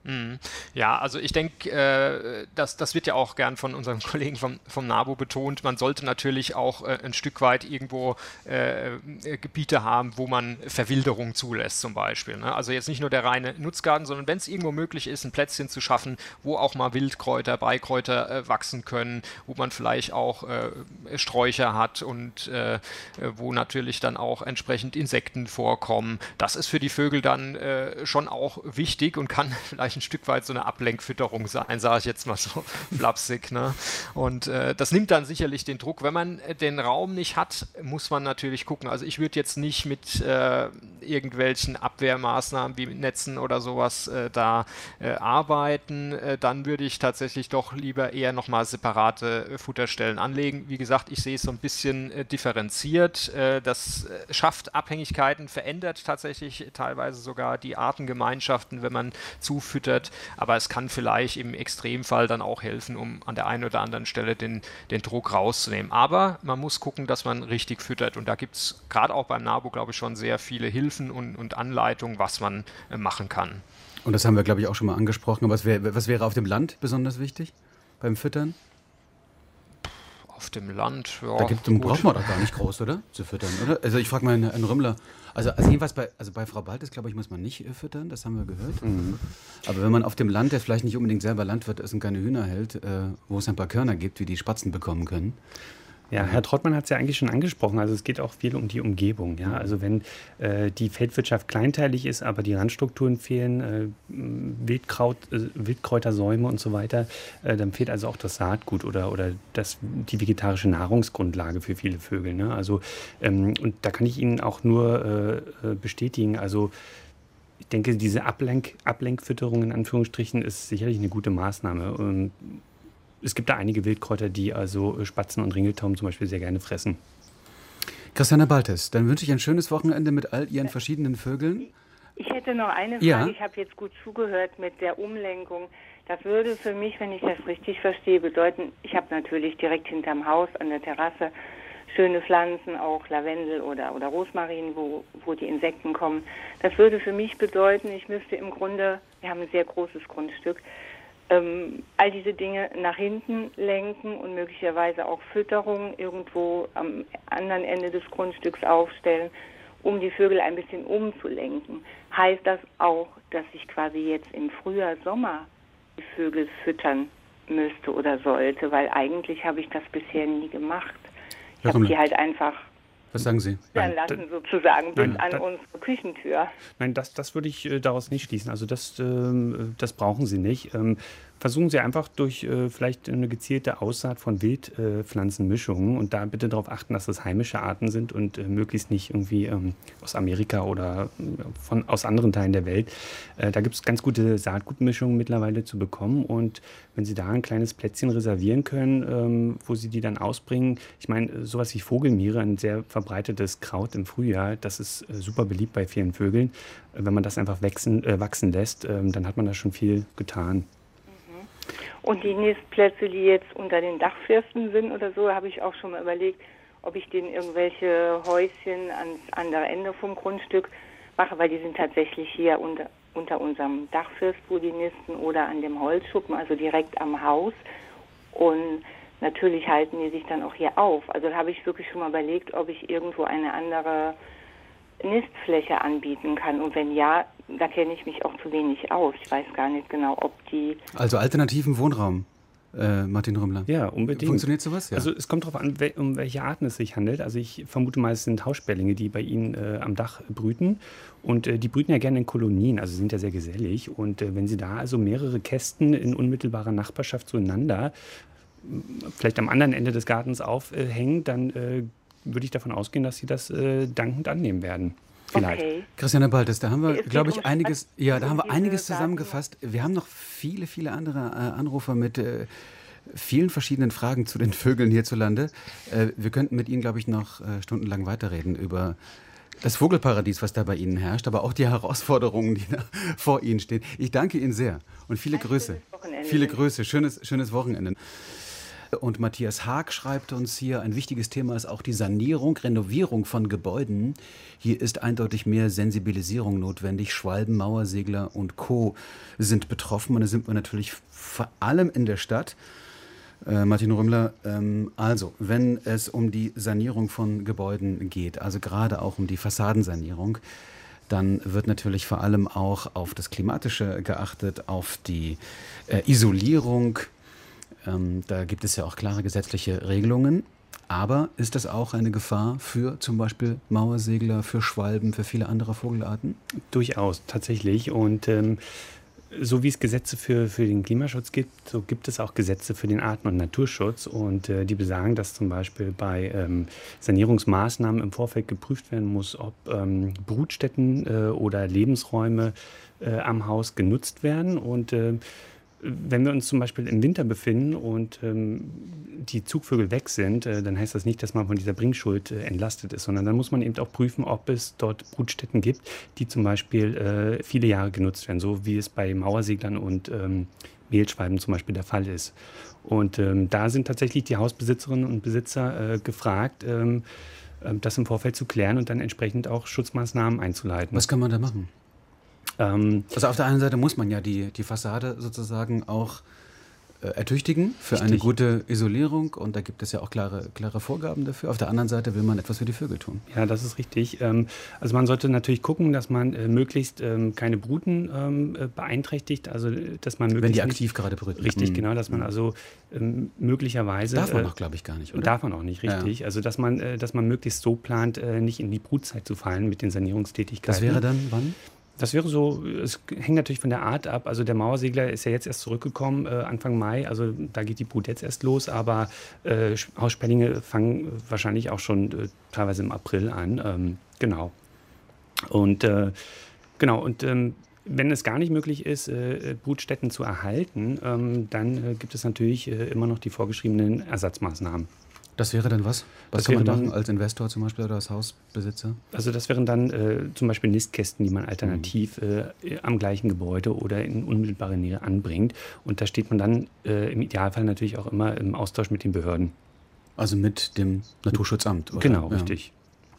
Ja, also ich denke, äh, das, das wird ja auch gern von unseren Kollegen vom, vom NABU betont. Man sollte natürlich auch äh, ein Stück weit irgendwo äh, Gebiete haben, wo man Verwilderung zulässt zum Beispiel. Ne? Also jetzt nicht nur der reine Nutzgarten, sondern wenn es irgendwo möglich ist, ein Plätzchen zu schaffen, wo auch mal Wildkräuter, Beikräuter äh, wachsen können, wo man vielleicht auch äh, Sträucher hat und äh, wo natürlich dann auch entsprechend Insekten vorkommen. Das ist für die Vögel dann äh, schon auch wichtig und kann vielleicht ein Stück weit so eine Ablenkfütterung sein, sage ich jetzt mal so flapsig. Ne? Und äh, das nimmt dann sicherlich den Druck. Wenn man den Raum nicht hat, muss man natürlich gucken. Also ich würde jetzt nicht mit äh, irgendwelchen Abwehrmaßnahmen wie mit Netzen oder sowas äh, da äh, arbeiten. Äh, dann würde ich tatsächlich doch lieber eher nochmal separate äh, Futterstellen anlegen. Wie gesagt, ich sehe es so ein bisschen äh, differenziert. Äh, das äh, schafft Abhängigkeiten, verändert tatsächlich teilweise sogar die Artengemeinschaften, wenn man zufüttert. Aber es kann vielleicht im Extremfall dann auch helfen, um an der einen oder anderen Stelle den, den Druck rauszunehmen. Aber man muss gucken, dass man richtig füttert. Und da gibt es gerade auch beim NABU, glaube ich, schon sehr viele Hilfen und, und Anleitungen, was man äh, machen kann. Und das haben wir, glaube ich, auch schon mal angesprochen. Aber was, wär, was wäre auf dem Land besonders wichtig beim Füttern? Auf dem Land, ja. Da gibt, braucht man doch gar nicht groß, oder? Zu füttern, oder? Also ich frage mal einen, einen Rümmler. Also, also jedenfalls bei, also bei Frau Baltes, glaube ich, muss man nicht äh, füttern, das haben wir gehört. Mhm. Aber wenn man auf dem Land, der vielleicht nicht unbedingt selber Landwirt ist und keine Hühner hält, äh, wo es ein paar Körner gibt, wie die Spatzen bekommen können, Ja, Herr Trottmann hat es ja eigentlich schon angesprochen. Also es geht auch viel um die Umgebung. Ja? Also wenn äh, die Feldwirtschaft kleinteilig ist, aber die Randstrukturen fehlen, äh, Wildkraut, äh, Wildkräutersäume und so weiter, äh, dann fehlt also auch das Saatgut oder, oder das, die vegetarische Nahrungsgrundlage für viele Vögel. Ne? Also, ähm, und da kann ich Ihnen auch nur äh, bestätigen, also ich denke, diese Ablenk, Ablenkfütterung in Anführungsstrichen ist sicherlich eine gute Maßnahme. Und es gibt da einige Wildkräuter, die also Spatzen und Ringeltauben zum Beispiel sehr gerne fressen. Christiane Baltes, dann wünsche ich ein schönes Wochenende mit all Ihren verschiedenen Vögeln. Ich hätte noch eine Frage. Ja. Ich habe jetzt gut zugehört mit der Umlenkung. Das würde für mich, wenn ich das richtig verstehe, bedeuten, ich habe natürlich direkt hinterm Haus an der Terrasse schöne Pflanzen, auch Lavendel oder, oder Rosmarin, wo, wo die Insekten kommen. Das würde für mich bedeuten, ich müsste im Grunde, wir haben ein sehr großes Grundstück, ähm, all diese Dinge nach hinten lenken und möglicherweise auch Fütterung irgendwo am anderen Ende des Grundstücks aufstellen, um die Vögel ein bisschen umzulenken. Heißt das auch, dass ich quasi jetzt im Frühjahr, Sommer die Vögel füttern müsste oder sollte? Weil eigentlich habe ich das bisher nie gemacht. Ich habe die halt einfach Was sagen Sie? füttern lassen, sozusagen, bis Nein, an da- unsere Küchentür. Nein, das, das würde ich äh, daraus nicht schließen. Also das, ähm, das brauchen Sie nicht. Ähm, versuchen Sie einfach durch äh, vielleicht eine gezielte Aussaat von Wildpflanzenmischungen äh, und da bitte darauf achten, dass das heimische Arten sind und äh, möglichst nicht irgendwie ähm, aus Amerika oder äh, von, aus anderen Teilen der Welt. Äh, da gibt es ganz gute Saatgutmischungen mittlerweile zu bekommen und wenn Sie da ein kleines Plätzchen reservieren können, ähm, wo Sie die dann ausbringen, ich meine, sowas wie Vogelmiere, ein sehr verbreitetes Kraut im Frühjahr, das ist äh, super beliebt bei vielen Vögeln. Äh, wenn man das einfach wachsen, äh, wachsen lässt, ähm, dann hat man da schon viel getan. Und die Nistplätze, die jetzt unter den Dachfirsten sind oder so, habe ich auch schon mal überlegt, ob ich denen irgendwelche Häuschen ans andere Ende vom Grundstück mache, weil die sind tatsächlich hier unter, unter unserem Dachfirst, wo die nisten, oder an dem Holzschuppen, also direkt am Haus. Und natürlich halten die sich dann auch hier auf. Also da habe ich wirklich schon mal überlegt, ob ich irgendwo eine andere Nistfläche anbieten kann. Und wenn ja, da kenne ich mich auch zu wenig aus. Ich weiß gar nicht genau, ob die... Also alternativen Wohnraum, äh, Martin Rümmler. Ja, unbedingt. Funktioniert sowas? Ja. Also es kommt darauf an, wel- um welche Arten es sich handelt. Also ich vermute mal, es sind Haussperlinge, die bei Ihnen äh, am Dach brüten. Und äh, die brüten ja gerne in Kolonien, also sind ja sehr gesellig. Und äh, wenn Sie da also mehrere Kästen in unmittelbarer Nachbarschaft zueinander, m, vielleicht am anderen Ende des Gartens aufhängen, dann äh, würde ich davon ausgehen, dass Sie das äh, dankend annehmen werden. Vielleicht. Okay. Christiane Baltes, da haben wir, Es geht glaube ich, um einiges, ja, da haben wir diese einiges Daten. zusammengefasst. Wir haben noch viele, viele andere äh, Anrufer mit äh, vielen verschiedenen Fragen zu den Vögeln hierzulande. Äh, wir könnten mit Ihnen, glaube ich, noch äh, stundenlang weiterreden über das Vogelparadies, was da bei Ihnen herrscht, aber auch die Herausforderungen, die da vor Ihnen stehen. Ich danke Ihnen sehr und viele Ein Grüße. schönes Wochenende. Viele Grüße, schönes, schönes Wochenende. Und Matthias Haag schreibt uns hier, ein wichtiges Thema ist auch die Sanierung, Renovierung von Gebäuden. Hier ist eindeutig mehr Sensibilisierung notwendig. Schwalben, Mauersegler und Co. sind betroffen. Und da sind wir natürlich vor allem in der Stadt. Äh, Martin Rümmler, ähm, also wenn es um die Sanierung von Gebäuden geht, also gerade auch um die Fassadensanierung, dann wird natürlich vor allem auch auf das Klimatische geachtet, auf die äh, Isolierung. Ähm, da gibt es ja auch klare gesetzliche Regelungen. Aber ist das auch eine Gefahr für zum Beispiel Mauersegler, für Schwalben, für viele andere Vogelarten? Durchaus, tatsächlich. Und ähm, so wie es Gesetze für, für den Klimaschutz gibt, so gibt es auch Gesetze für den Arten- und Naturschutz. Und äh, die besagen, dass zum Beispiel bei ähm, Sanierungsmaßnahmen im Vorfeld geprüft werden muss, ob ähm, Brutstätten äh, oder Lebensräume äh, am Haus genutzt werden. Und äh, wenn wir uns zum Beispiel im Winter befinden und ähm, die Zugvögel weg sind, äh, dann heißt das nicht, dass man von dieser Bringschuld äh, entlastet ist, sondern dann muss man eben auch prüfen, ob es dort Brutstätten gibt, die zum Beispiel äh, viele Jahre genutzt werden, so wie es bei Mauerseglern und ähm, Mehlschwalben zum Beispiel der Fall ist. Und ähm, da sind tatsächlich die Hausbesitzerinnen und Besitzer äh, gefragt, ähm, äh, das im Vorfeld zu klären und dann entsprechend auch Schutzmaßnahmen einzuleiten. Was kann man da machen? Ähm, Also auf der einen Seite muss man ja die, die Fassade sozusagen auch äh, ertüchtigen, für Richtig. eine gute Isolierung. Und da gibt es ja auch klare, klare Vorgaben dafür. Auf der anderen Seite will man etwas für die Vögel tun. Ja, das ist richtig. Ähm, also man sollte natürlich gucken, dass man äh, möglichst ähm, keine Bruten ähm, äh, beeinträchtigt. Also dass man möglichst Wenn die nicht- aktiv gerade brüten. Richtig, Mhm. genau, dass man also ähm, möglicherweise... Darf man äh, doch, glaube ich, gar nicht, oder? Darf man auch nicht, richtig. Also dass man, äh, dass man möglichst so plant, äh, nicht in die Brutzeit zu fallen mit den Sanierungstätigkeiten. Das wäre dann wann? Das wäre so, es hängt natürlich von der Art ab. Also der Mauersegler ist ja jetzt erst zurückgekommen, äh, Anfang Mai. Also da geht die Brut jetzt erst los. Aber äh, Haussperlinge fangen wahrscheinlich auch schon äh, teilweise im April an. Ähm, genau. Und äh, genau, und ähm, wenn es gar nicht möglich ist, äh, Brutstätten zu erhalten, ähm, dann äh, gibt es natürlich äh, immer noch die vorgeschriebenen Ersatzmaßnahmen. Das wäre dann was? Was Das kann man wäre dann- machen als Investor zum Beispiel oder als Hausbesitzer? Also das wären dann äh, zum Beispiel Nistkästen, die man alternativ äh, am gleichen Gebäude oder in unmittelbare Nähe anbringt. Und da steht man dann äh, im Idealfall natürlich auch immer im Austausch mit den Behörden. Also mit dem Naturschutzamt, oder? Genau, Ja. richtig.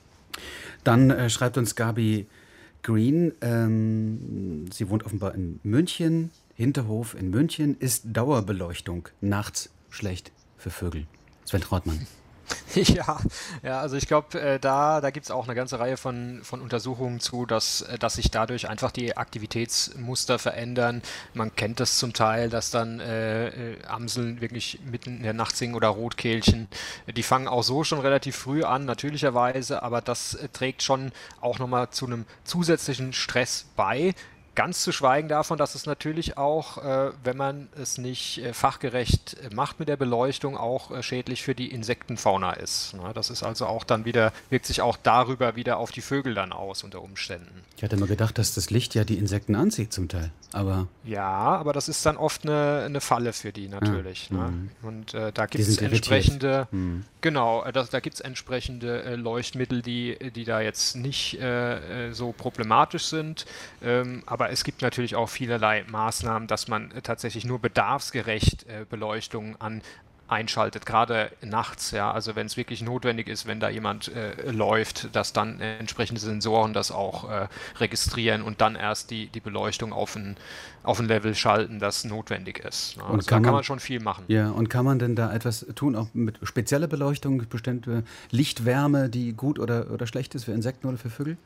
Dann äh, schreibt uns Gabi Green, ähm, sie wohnt offenbar in München, Hinterhof in München. Ist Dauerbeleuchtung nachts schlecht für Vögel? Sven Trautmann. Ja, ja, also ich glaube, äh, da, da gibt es auch eine ganze Reihe von, von Untersuchungen zu, dass, äh, dass sich dadurch einfach die Aktivitätsmuster verändern. Man kennt das zum Teil, dass dann äh, äh, Amseln wirklich mitten in der Nacht singen oder Rotkehlchen. Die fangen auch so schon relativ früh an, natürlicherweise, aber das äh, trägt schon auch nochmal zu einem zusätzlichen Stress bei. Ganz zu schweigen davon, dass es natürlich auch, äh, wenn man es nicht äh, fachgerecht äh, macht mit der Beleuchtung, auch äh, schädlich für die Insektenfauna ist. Na, das ist also auch dann wieder, wirkt sich auch darüber wieder auf die Vögel dann aus unter Umständen. Ich hatte immer gedacht, dass das Licht ja die Insekten anzieht zum Teil. Aber Ja, aber das ist dann oft eine, eine Falle für die natürlich. Ah, ne? mhm. Und äh, da Die gibt es sind irritiert. entsprechende, Mhm. genau, äh, das, da gibt es entsprechende äh, Leuchtmittel, die, die da jetzt nicht äh, äh, so problematisch sind. Ähm, aber es gibt natürlich auch vielerlei Maßnahmen, dass man äh, tatsächlich nur bedarfsgerecht äh, Beleuchtung an einschaltet, gerade nachts, ja, also wenn es wirklich notwendig ist, wenn da jemand äh, läuft, dass dann äh, entsprechende Sensoren das auch äh, registrieren und dann erst die, die Beleuchtung auf ein, auf ein Level schalten, das notwendig ist. Ja, Und also kann da kann man- man schon viel machen. ja, und kann man denn da etwas tun, auch mit spezieller Beleuchtung, bestimmte Lichtwärme, die gut oder, oder schlecht ist für Insekten oder für Vögel?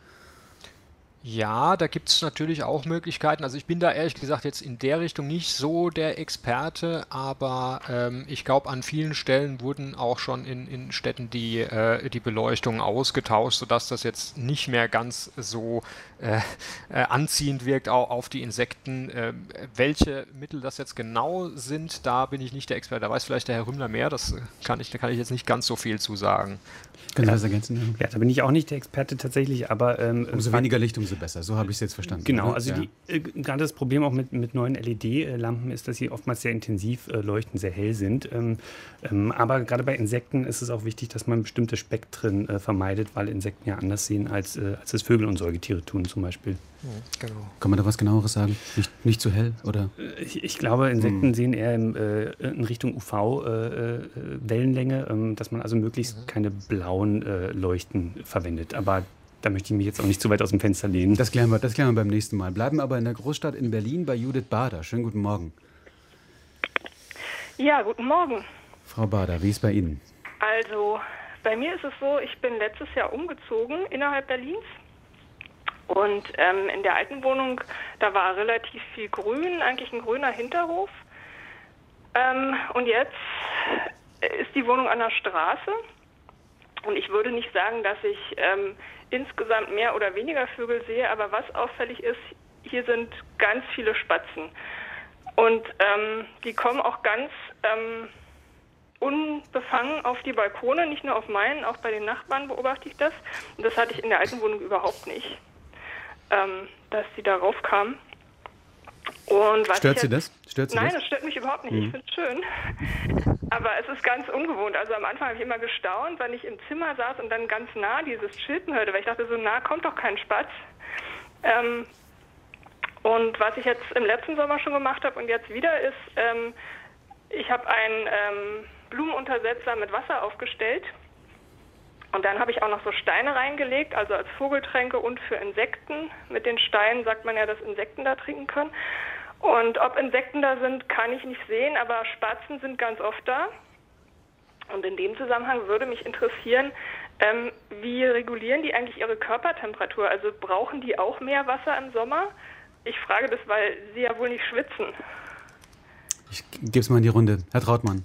Ja, da gibt es natürlich auch Möglichkeiten. Also ich bin da ehrlich gesagt jetzt in der Richtung nicht so der Experte, aber ähm, ich glaube, an vielen Stellen wurden auch schon in, in Städten die, äh, die Beleuchtung ausgetauscht, sodass das jetzt nicht mehr ganz so äh, äh, anziehend wirkt auch auf die Insekten. Äh, welche Mittel das jetzt genau sind, da bin ich nicht der Experte. Da weiß vielleicht der Herr Rümmler mehr, das kann ich, da kann ich jetzt nicht ganz so viel zu sagen. Können Sie das ergänzen? Ja, da bin ich auch nicht der Experte tatsächlich, aber... Ähm, Umso Fakt- weniger Licht, umso besser. So habe ich es jetzt verstanden. Genau, oder? also Ja. die, äh, gerade das Problem auch mit, mit neuen L E D-Lampen ist, dass sie oftmals sehr intensiv äh, leuchten, sehr hell sind. Ähm, ähm, aber gerade bei Insekten ist es auch wichtig, dass man bestimmte Spektren äh, vermeidet, weil Insekten ja anders sehen, als, äh, als es Vögel und Säugetiere tun zum Beispiel. Genau. Kann man da was genaueres sagen? Nicht, nicht zu hell, oder? Ich, ich glaube, Insekten sehen eher im, äh, in Richtung U V-Wellenlänge, äh, ähm, dass man also möglichst Mhm. keine blauen äh, Leuchten verwendet. Aber da möchte ich mich jetzt auch nicht zu weit aus dem Fenster lehnen. Das klären wir, das klären wir beim nächsten Mal. Bleiben aber in der Großstadt in Berlin bei Judith Bader. Schönen guten Morgen. Ja, guten Morgen. Frau Bader, wie ist bei Ihnen? Also, bei mir ist es so, ich bin letztes Jahr umgezogen innerhalb Berlins. Und ähm, in der alten Wohnung, da war relativ viel Grün, eigentlich ein grüner Hinterhof. Ähm, und jetzt ist die Wohnung an der Straße. Und ich würde nicht sagen, dass ich ähm, insgesamt mehr oder weniger Vögel sehe, aber was auffällig ist, hier sind ganz viele Spatzen. Und ähm, die kommen auch ganz ähm, unbefangen auf die Balkone, nicht nur auf meinen, auch bei den Nachbarn beobachte ich das. Und das hatte ich in der alten Wohnung überhaupt nicht, ähm, dass die darauf kamen. Und was Stört ich Sie jetzt, das? Stört Sie Nein, das? das stört mich überhaupt nicht. Ich finde es schön. Aber es ist ganz ungewohnt. Also am Anfang habe ich immer gestaunt, wenn ich im Zimmer saß und dann ganz nah dieses Chilpen hörte, weil ich dachte, so nah kommt doch kein Spatz. Ähm, und was ich jetzt im letzten Sommer schon gemacht habe und jetzt wieder ist, ähm, ich habe einen ähm, Blumenuntersetzer mit Wasser aufgestellt. Und dann habe ich auch noch so Steine reingelegt, also als Vogeltränke und für Insekten. Mit den Steinen sagt man ja, dass Insekten da trinken können. Und ob Insekten da sind, kann ich nicht sehen, aber Spatzen sind ganz oft da. Und in dem Zusammenhang würde mich interessieren, ähm, wie regulieren die eigentlich ihre Körpertemperatur? Also brauchen die auch mehr Wasser im Sommer? Ich frage das, weil sie ja wohl nicht schwitzen. Ich gebe es mal in die Runde. Herr Trautmann.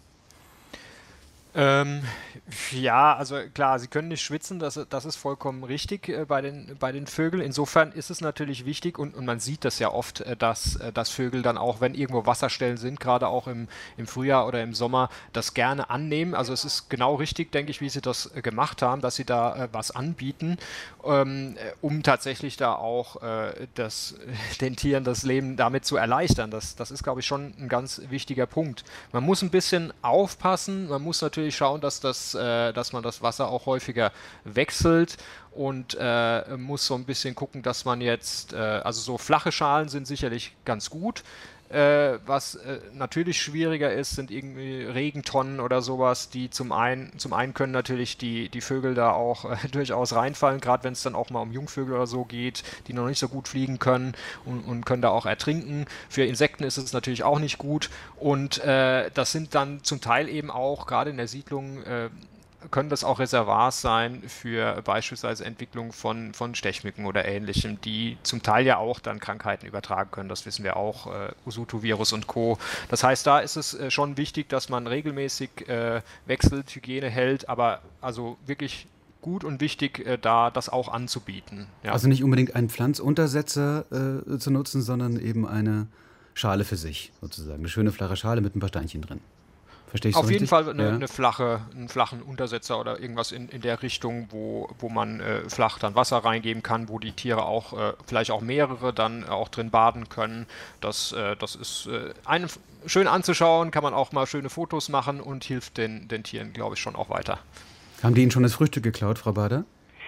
Ähm, ja, also klar, sie können nicht schwitzen, das, das ist vollkommen richtig äh, bei den, bei den Vögeln. Insofern ist es natürlich wichtig und, und man sieht das ja oft, äh, dass, äh, dass Vögel dann auch, wenn irgendwo Wasserstellen sind, gerade auch im, im Frühjahr oder im Sommer, das gerne annehmen. Also es ist genau richtig, denke ich, wie sie das äh, gemacht haben, dass sie da äh, was anbieten, ähm, äh, um tatsächlich da auch äh, das, den Tieren das Leben damit zu erleichtern. Das, das ist, glaube ich, schon ein ganz wichtiger Punkt. Man muss ein bisschen aufpassen, man muss natürlich schauen, dass, das, äh, dass man das Wasser auch häufiger wechselt und äh, muss so ein bisschen gucken, dass man jetzt, äh, also so flache Schalen sind sicherlich ganz gut. Äh, was äh, natürlich schwieriger ist, sind irgendwie Regentonnen oder sowas, die zum einen, zum einen können natürlich die, die Vögel da auch äh, durchaus reinfallen, gerade wenn es dann auch mal um Jungvögel oder so geht, die noch nicht so gut fliegen können und, und können da auch ertrinken. Für Insekten ist es natürlich auch nicht gut und äh, das sind dann zum Teil eben auch, gerade in der Siedlung, äh, können das auch Reservoirs sein für beispielsweise Entwicklung von, von Stechmücken oder Ähnlichem, die zum Teil ja auch dann Krankheiten übertragen können. Das wissen wir auch, äh, Usutu-Virus und Co. Das heißt, da ist es äh, schon wichtig, dass man regelmäßig äh, wechselt, Hygiene hält, aber also wirklich gut und wichtig, äh, da das auch anzubieten. Ja. Also nicht unbedingt einen Pflanzuntersetzer äh, zu nutzen, sondern eben eine Schale für sich, sozusagen. Eine schöne flache Schale mit ein paar Steinchen drin. Verstehe ich so Auf jeden richtig? Fall eine, Ja. eine flache, einen flachen Untersetzer oder irgendwas in, in der Richtung, wo, wo man äh, flach dann Wasser reingeben kann, wo die Tiere auch, äh, vielleicht auch mehrere dann auch drin baden können. Das, äh, das ist äh, einem schön anzuschauen, kann man auch mal schöne Fotos machen und hilft den, den Tieren, glaube ich, schon auch weiter. Haben die Ihnen schon das Frühstück geklaut, Frau Bader?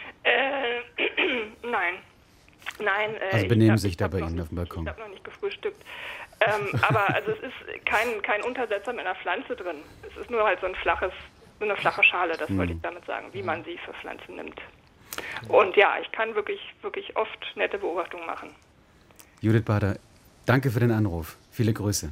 Äh, nein. Nein. Äh, Also benehmen ich sich da hab bei noch Ihnen nicht, auf dem Balkon? Ich habe noch nicht gefrühstückt. ähm, aber also es ist kein, kein Untersetzer mit einer Pflanze drin. Es ist nur halt so ein flaches, so eine flache Schale, das wollte ich damit sagen, wie man sie für Pflanzen nimmt. Und ja, ich kann wirklich, wirklich oft nette Beobachtungen machen. Judith Bader, danke für den Anruf. Viele Grüße.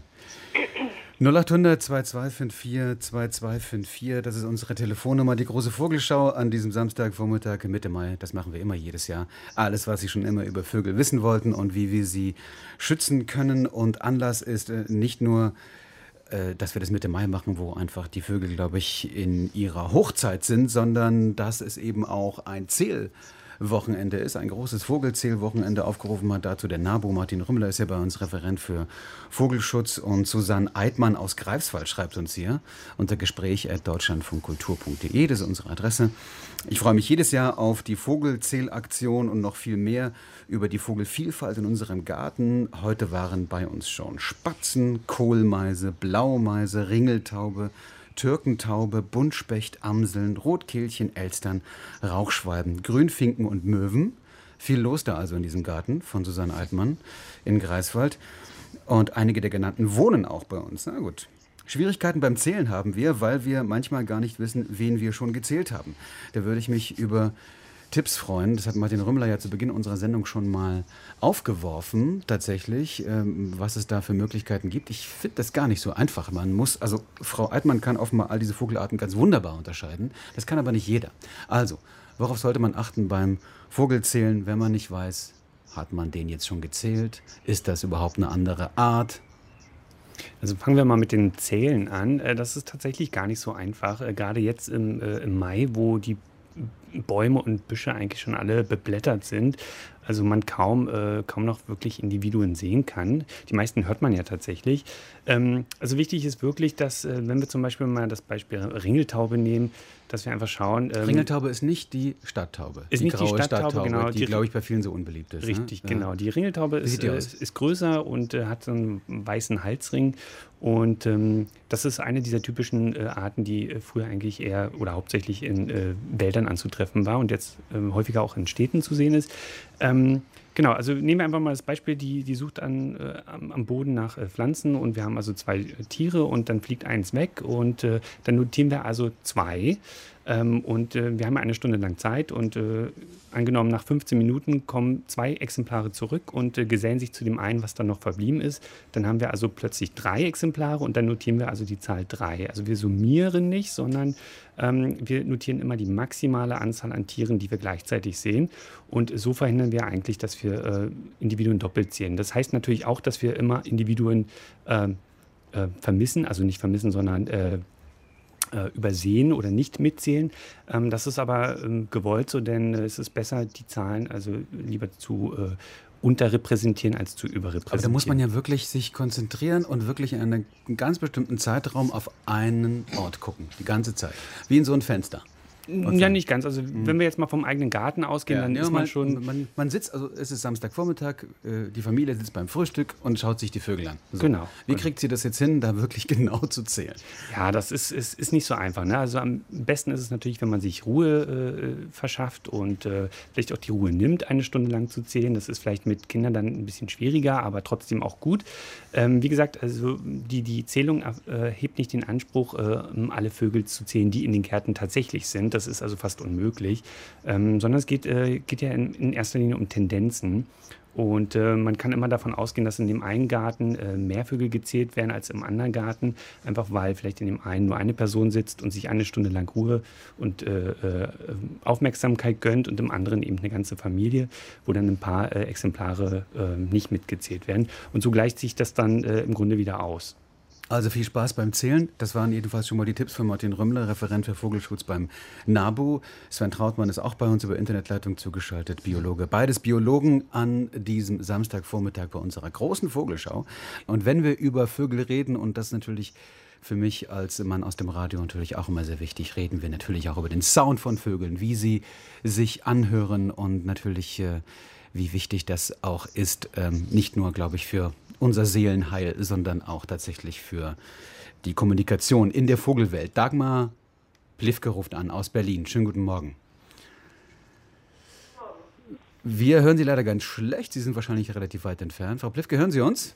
null acht hundert zwei zwei fünf vier zwei zwei fünf vier, das ist unsere Telefonnummer. Die große Vogelschau an diesem Samstagvormittag Mitte Mai, das machen wir immer jedes Jahr. Alles, was Sie schon immer über Vögel wissen wollten und wie wir sie schützen können. Und Anlass ist äh, nicht nur, äh, dass wir das Mitte Mai machen, wo einfach die Vögel, glaube ich, in ihrer Hochzeit sind, sondern dass es eben auch ein Zähl Wochenende ist, ein großes Vogelzählwochenende. Aufgerufen hat dazu der NABU. Martin Rümmler ist ja bei uns Referent für Vogelschutz und Susanne Eidmann aus Greifswald schreibt uns hier unter gespräch at deutschlandfunkkultur punkt de. Das ist unsere Adresse. Ich freue mich jedes Jahr auf die Vogelzählaktion und noch viel mehr über die Vogelvielfalt in unserem Garten. Heute waren bei uns schon Spatzen, Kohlmeise, Blaumeise, Ringeltaube, Türkentaube, Buntspecht, Amseln, Rotkehlchen, Elstern, Rauchschwalben, Grünfinken und Möwen. Viel los da also in diesem Garten von Susanne Eidmann in Greifswald. Und einige der genannten wohnen auch bei uns. Na gut. Schwierigkeiten beim Zählen haben wir, weil wir manchmal gar nicht wissen, wen wir schon gezählt haben. Da würde ich mich über Tipps freuen. Das hat Martin Rümmler ja zu Beginn unserer Sendung schon mal aufgeworfen, tatsächlich, ähm, was es da für Möglichkeiten gibt. Ich finde das gar nicht so einfach. Man muss, also Frau Eidmann kann offenbar all diese Vogelarten ganz wunderbar unterscheiden. Das kann aber nicht jeder. Also, worauf sollte man achten beim Vogelzählen, wenn man nicht weiß, hat man den jetzt schon gezählt? Ist das überhaupt eine andere Art? Also fangen wir mal mit den Zählen an. Das ist tatsächlich gar nicht so einfach. Gerade jetzt im, äh, im Mai, wo die Bäume und Büsche eigentlich schon alle beblättert sind, also man kaum, äh, kaum noch wirklich Individuen sehen kann. Die meisten hört man ja tatsächlich. Ähm, also wichtig ist wirklich, dass, äh, wenn wir zum Beispiel mal das Beispiel Ringeltaube nehmen, dass wir einfach schauen. Ähm, Ringeltaube ist nicht die Stadttaube. Ist die nicht graue die Stadttaube, Stadttaube, genau. die, Die- glaube ich, bei vielen so unbeliebt ist. Richtig, ne? genau. Die Ringeltaube Wie ist, sieht die äh, aus? ist größer und äh, hat so einen weißen Halsring. Und ähm, das ist eine dieser typischen äh, Arten, die äh, früher eigentlich eher oder hauptsächlich in äh, Wäldern anzutreffen war und jetzt ähm, häufiger auch in Städten zu sehen ist. Ähm, Genau, also nehmen wir einfach mal das Beispiel, die, die sucht an, äh, am, am Boden nach äh, Pflanzen und wir haben also zwei äh, Tiere und dann fliegt eins weg und äh, dann notieren wir also zwei ähm, und äh, wir haben eine Stunde lang Zeit und äh, angenommen nach fünfzehn Minuten kommen zwei Exemplare zurück und äh, gesellen sich zu dem einen, was dann noch verblieben ist. Dann haben wir also plötzlich drei Exemplare und dann notieren wir also die Zahl drei. Also wir summieren nicht, sondern ähm, wir notieren immer die maximale Anzahl an Tieren, die wir gleichzeitig sehen. Und so verhindern wir eigentlich, dass wir äh, Individuen doppelt zählen. Das heißt natürlich auch, dass wir immer Individuen äh, äh, vermissen, also nicht vermissen, sondern äh, äh, übersehen oder nicht mitzählen. Ähm, das ist aber ähm, gewollt so, denn äh, es ist besser, die Zahlen also lieber zu äh, unterrepräsentieren als zu überrepräsentieren. Aber da muss man ja wirklich sich konzentrieren und wirklich in einem ganz bestimmten Zeitraum auf einen Ort gucken, die ganze Zeit, wie in so ein Fenster. Und ja, nicht ganz. Also wenn wir jetzt mal vom eigenen Garten ausgehen, ja, dann ja, ist man, man schon... Man, man sitzt, also es ist Samstagvormittag, äh, die Familie sitzt beim Frühstück und schaut sich die Vögel an. So. Genau. Wie kriegt sie das jetzt hin, da wirklich genau zu zählen? Ja, das ist, ist, ist nicht so einfach. Ne? Also am besten ist es natürlich, wenn man sich Ruhe äh, verschafft und äh, vielleicht auch die Ruhe nimmt, eine Stunde lang zu zählen. Das ist vielleicht mit Kindern dann ein bisschen schwieriger, aber trotzdem auch gut. Ähm, wie gesagt, also die, die Zählung äh, hebt nicht den Anspruch, äh, alle Vögel zu zählen, die in den Gärten tatsächlich sind. Das ist also fast unmöglich, ähm, sondern es geht, äh, geht ja in, in erster Linie um Tendenzen. Und äh, man kann immer davon ausgehen, dass in dem einen Garten äh, mehr Vögel gezählt werden als im anderen Garten, einfach weil vielleicht in dem einen nur eine Person sitzt und sich eine Stunde lang Ruhe und äh, äh, Aufmerksamkeit gönnt und im anderen eben eine ganze Familie, wo dann ein paar äh, Exemplare äh, nicht mitgezählt werden. Und so gleicht sich das dann äh, im Grunde wieder aus. Also viel Spaß beim Zählen. Das waren jedenfalls schon mal die Tipps von Martin Rümmler, Referent für Vogelschutz beim NABU. Sven Trautmann ist auch bei uns über Internetleitung zugeschaltet, Biologe. Beides Biologen an diesem Samstagvormittag bei unserer großen Vogelschau. Und wenn wir über Vögel reden, und das ist natürlich für mich als Mann aus dem Radio natürlich auch immer sehr wichtig, reden wir natürlich auch über den Sound von Vögeln, wie sie sich anhören und natürlich, äh, wie wichtig das auch ist, ähm, nicht nur, glaube ich, für unser Seelenheil, sondern auch tatsächlich für die Kommunikation in der Vogelwelt. Dagmar Plifke ruft an aus Berlin. Schönen guten Morgen. Wir hören Sie leider ganz schlecht. Sie sind wahrscheinlich relativ weit entfernt. Frau Plifke, hören Sie uns?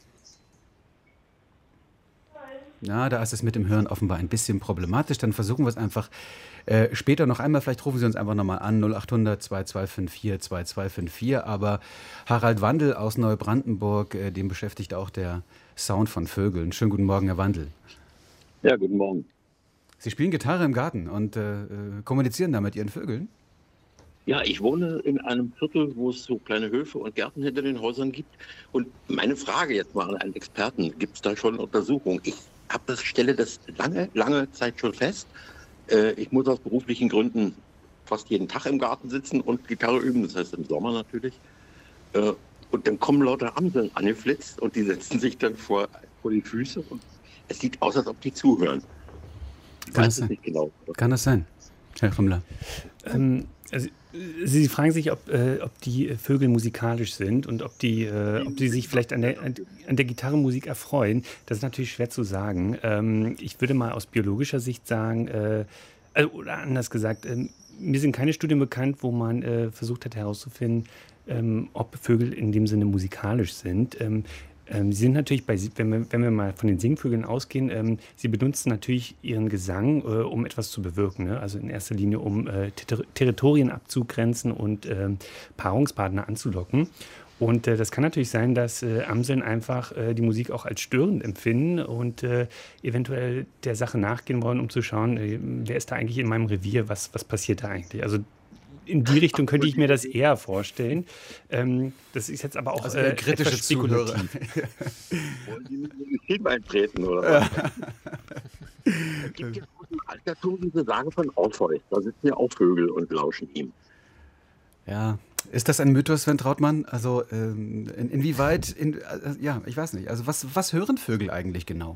Ja, da ist es mit dem Hören offenbar ein bisschen problematisch. Dann versuchen wir es einfach äh, später noch einmal. Vielleicht rufen Sie uns einfach nochmal an, null acht hundert zwei zwei fünf vier zwei zwei fünf vier. Aber Harald Wandel aus Neubrandenburg, äh, den beschäftigt auch der Sound von Vögeln. Schönen guten Morgen, Herr Wandel. Ja, guten Morgen. Sie spielen Gitarre im Garten und äh, kommunizieren da mit Ihren Vögeln? Ja, ich wohne in einem Viertel, wo es so kleine Höfe und Gärten hinter den Häusern gibt. Und meine Frage jetzt mal an einen Experten, gibt es da schon Untersuchungen? Ich hab das, stelle das lange, lange Zeit schon fest. Äh, ich muss aus beruflichen Gründen fast jeden Tag im Garten sitzen und Gitarre üben, das heißt im Sommer natürlich. Äh, und dann kommen lauter Amseln angeflitzt und die setzen sich dann vor, vor die Füße und es sieht aus, als ob die zuhören. Ich Kann weiß das es sein? nicht genau. Kann das sein, Herr Rümmler? Ähm, also, Sie fragen sich, ob, äh, ob die Vögel musikalisch sind und ob die, äh, ob die sich vielleicht an der, an, an der Gitarrenmusik erfreuen. Das ist natürlich schwer zu sagen. Ähm, ich würde mal aus biologischer Sicht sagen, äh, also, oder anders gesagt, äh, mir sind keine Studien bekannt, wo man äh, versucht hat herauszufinden, ähm, ob Vögel in dem Sinne musikalisch sind. Ähm, Ähm, sie sind natürlich, bei, wenn, wir, wenn wir mal von den Singvögeln ausgehen, ähm, sie benutzen natürlich ihren Gesang, äh, um etwas zu bewirken. Ne? Also in erster Linie, um äh, ter- Territorien abzugrenzen und äh, Paarungspartner anzulocken. Und äh, das kann natürlich sein, dass äh, Amseln einfach äh, die Musik auch als störend empfinden und äh, eventuell der Sache nachgehen wollen, um zu schauen, äh, wer ist da eigentlich in meinem Revier, was, was passiert da eigentlich. Also in die Richtung könnte ich mir das eher vorstellen. Ähm, das ist jetzt aber auch also äh, kritische etwas spekulativ. Wollen die mit dem System eintreten, oder was? Es gibt ja aus dem Altertum diese Sage von Orpheus. Da sitzen ja auch Vögel und lauschen ihm. Ja, ist das ein Mythos, Sven Trautmann? Also ähm, in, inwieweit, in, äh, ja, ich weiß nicht. Also was, was hören Vögel eigentlich genau?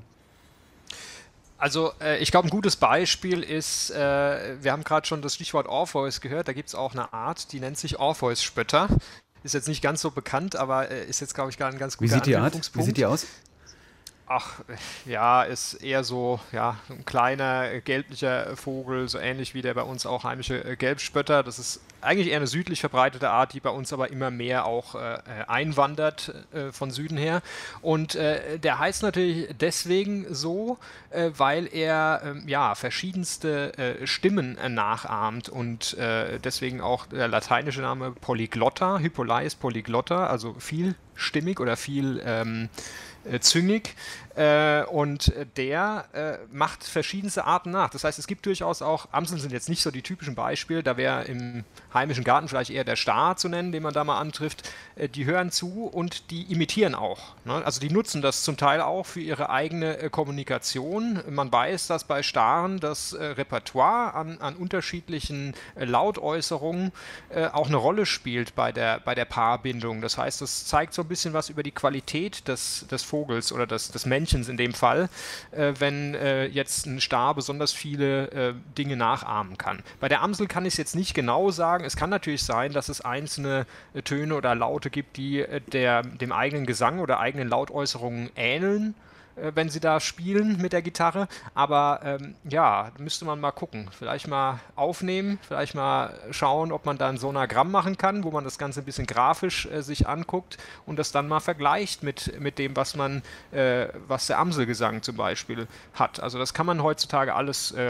Also äh, ich glaube, ein gutes Beispiel ist, äh, wir haben gerade schon das Stichwort Orpheus gehört, da gibt es auch eine Art, die nennt sich Orpheus-Spötter. Ist jetzt nicht ganz so bekannt, aber äh, ist jetzt, glaube ich, gar ein ganz guter Wie sieht die Art? Anknüpfungspunkt. Wie sieht die aus? Ach, ja, ist eher so, ja, ein kleiner gelblicher Vogel, so ähnlich wie der bei uns auch heimische Gelbspötter. Das ist eigentlich eher eine südlich verbreitete Art, die bei uns aber immer mehr auch äh, einwandert äh, von Süden her. Und äh, der heißt natürlich deswegen so, äh, weil er äh, ja verschiedenste äh, Stimmen äh, nachahmt und äh, deswegen auch der lateinische Name Polyglotta, Hippolyes polyglotta, also vielstimmig oder viel ähm, züngig, äh, und der äh, macht verschiedenste Arten nach. Das heißt, es gibt durchaus auch, Amseln sind jetzt nicht so die typischen Beispiele, da wäre im heimischen Garten vielleicht eher der Star zu nennen, den man da mal antrifft. Äh, die hören zu und die imitieren auch. Ne? Also die nutzen das zum Teil auch für ihre eigene äh, Kommunikation. Man weiß, dass bei Staren das äh, Repertoire an, an unterschiedlichen äh, Lautäußerungen äh, auch eine Rolle spielt bei der, bei der Paarbindung. Das heißt, das zeigt so ein bisschen was über die Qualität des, des Vogels oder des, des Männchens in dem Fall, äh, wenn äh, jetzt ein Star besonders viele äh, Dinge nachahmen kann. Bei der Amsel kann ich es jetzt nicht genau sagen. Es kann natürlich sein, dass es einzelne äh, Töne oder Laute gibt, die äh, der, dem eigenen Gesang oder eigenen Lautäußerungen ähneln, wenn sie da spielen mit der Gitarre, aber ähm, ja, müsste man mal gucken, vielleicht mal aufnehmen, vielleicht mal schauen, ob man da ein Sonogramm machen kann, wo man das Ganze ein bisschen grafisch äh, sich anguckt und das dann mal vergleicht mit, mit dem, was man, äh, was der Amselgesang zum Beispiel hat. Also das kann man heutzutage alles äh,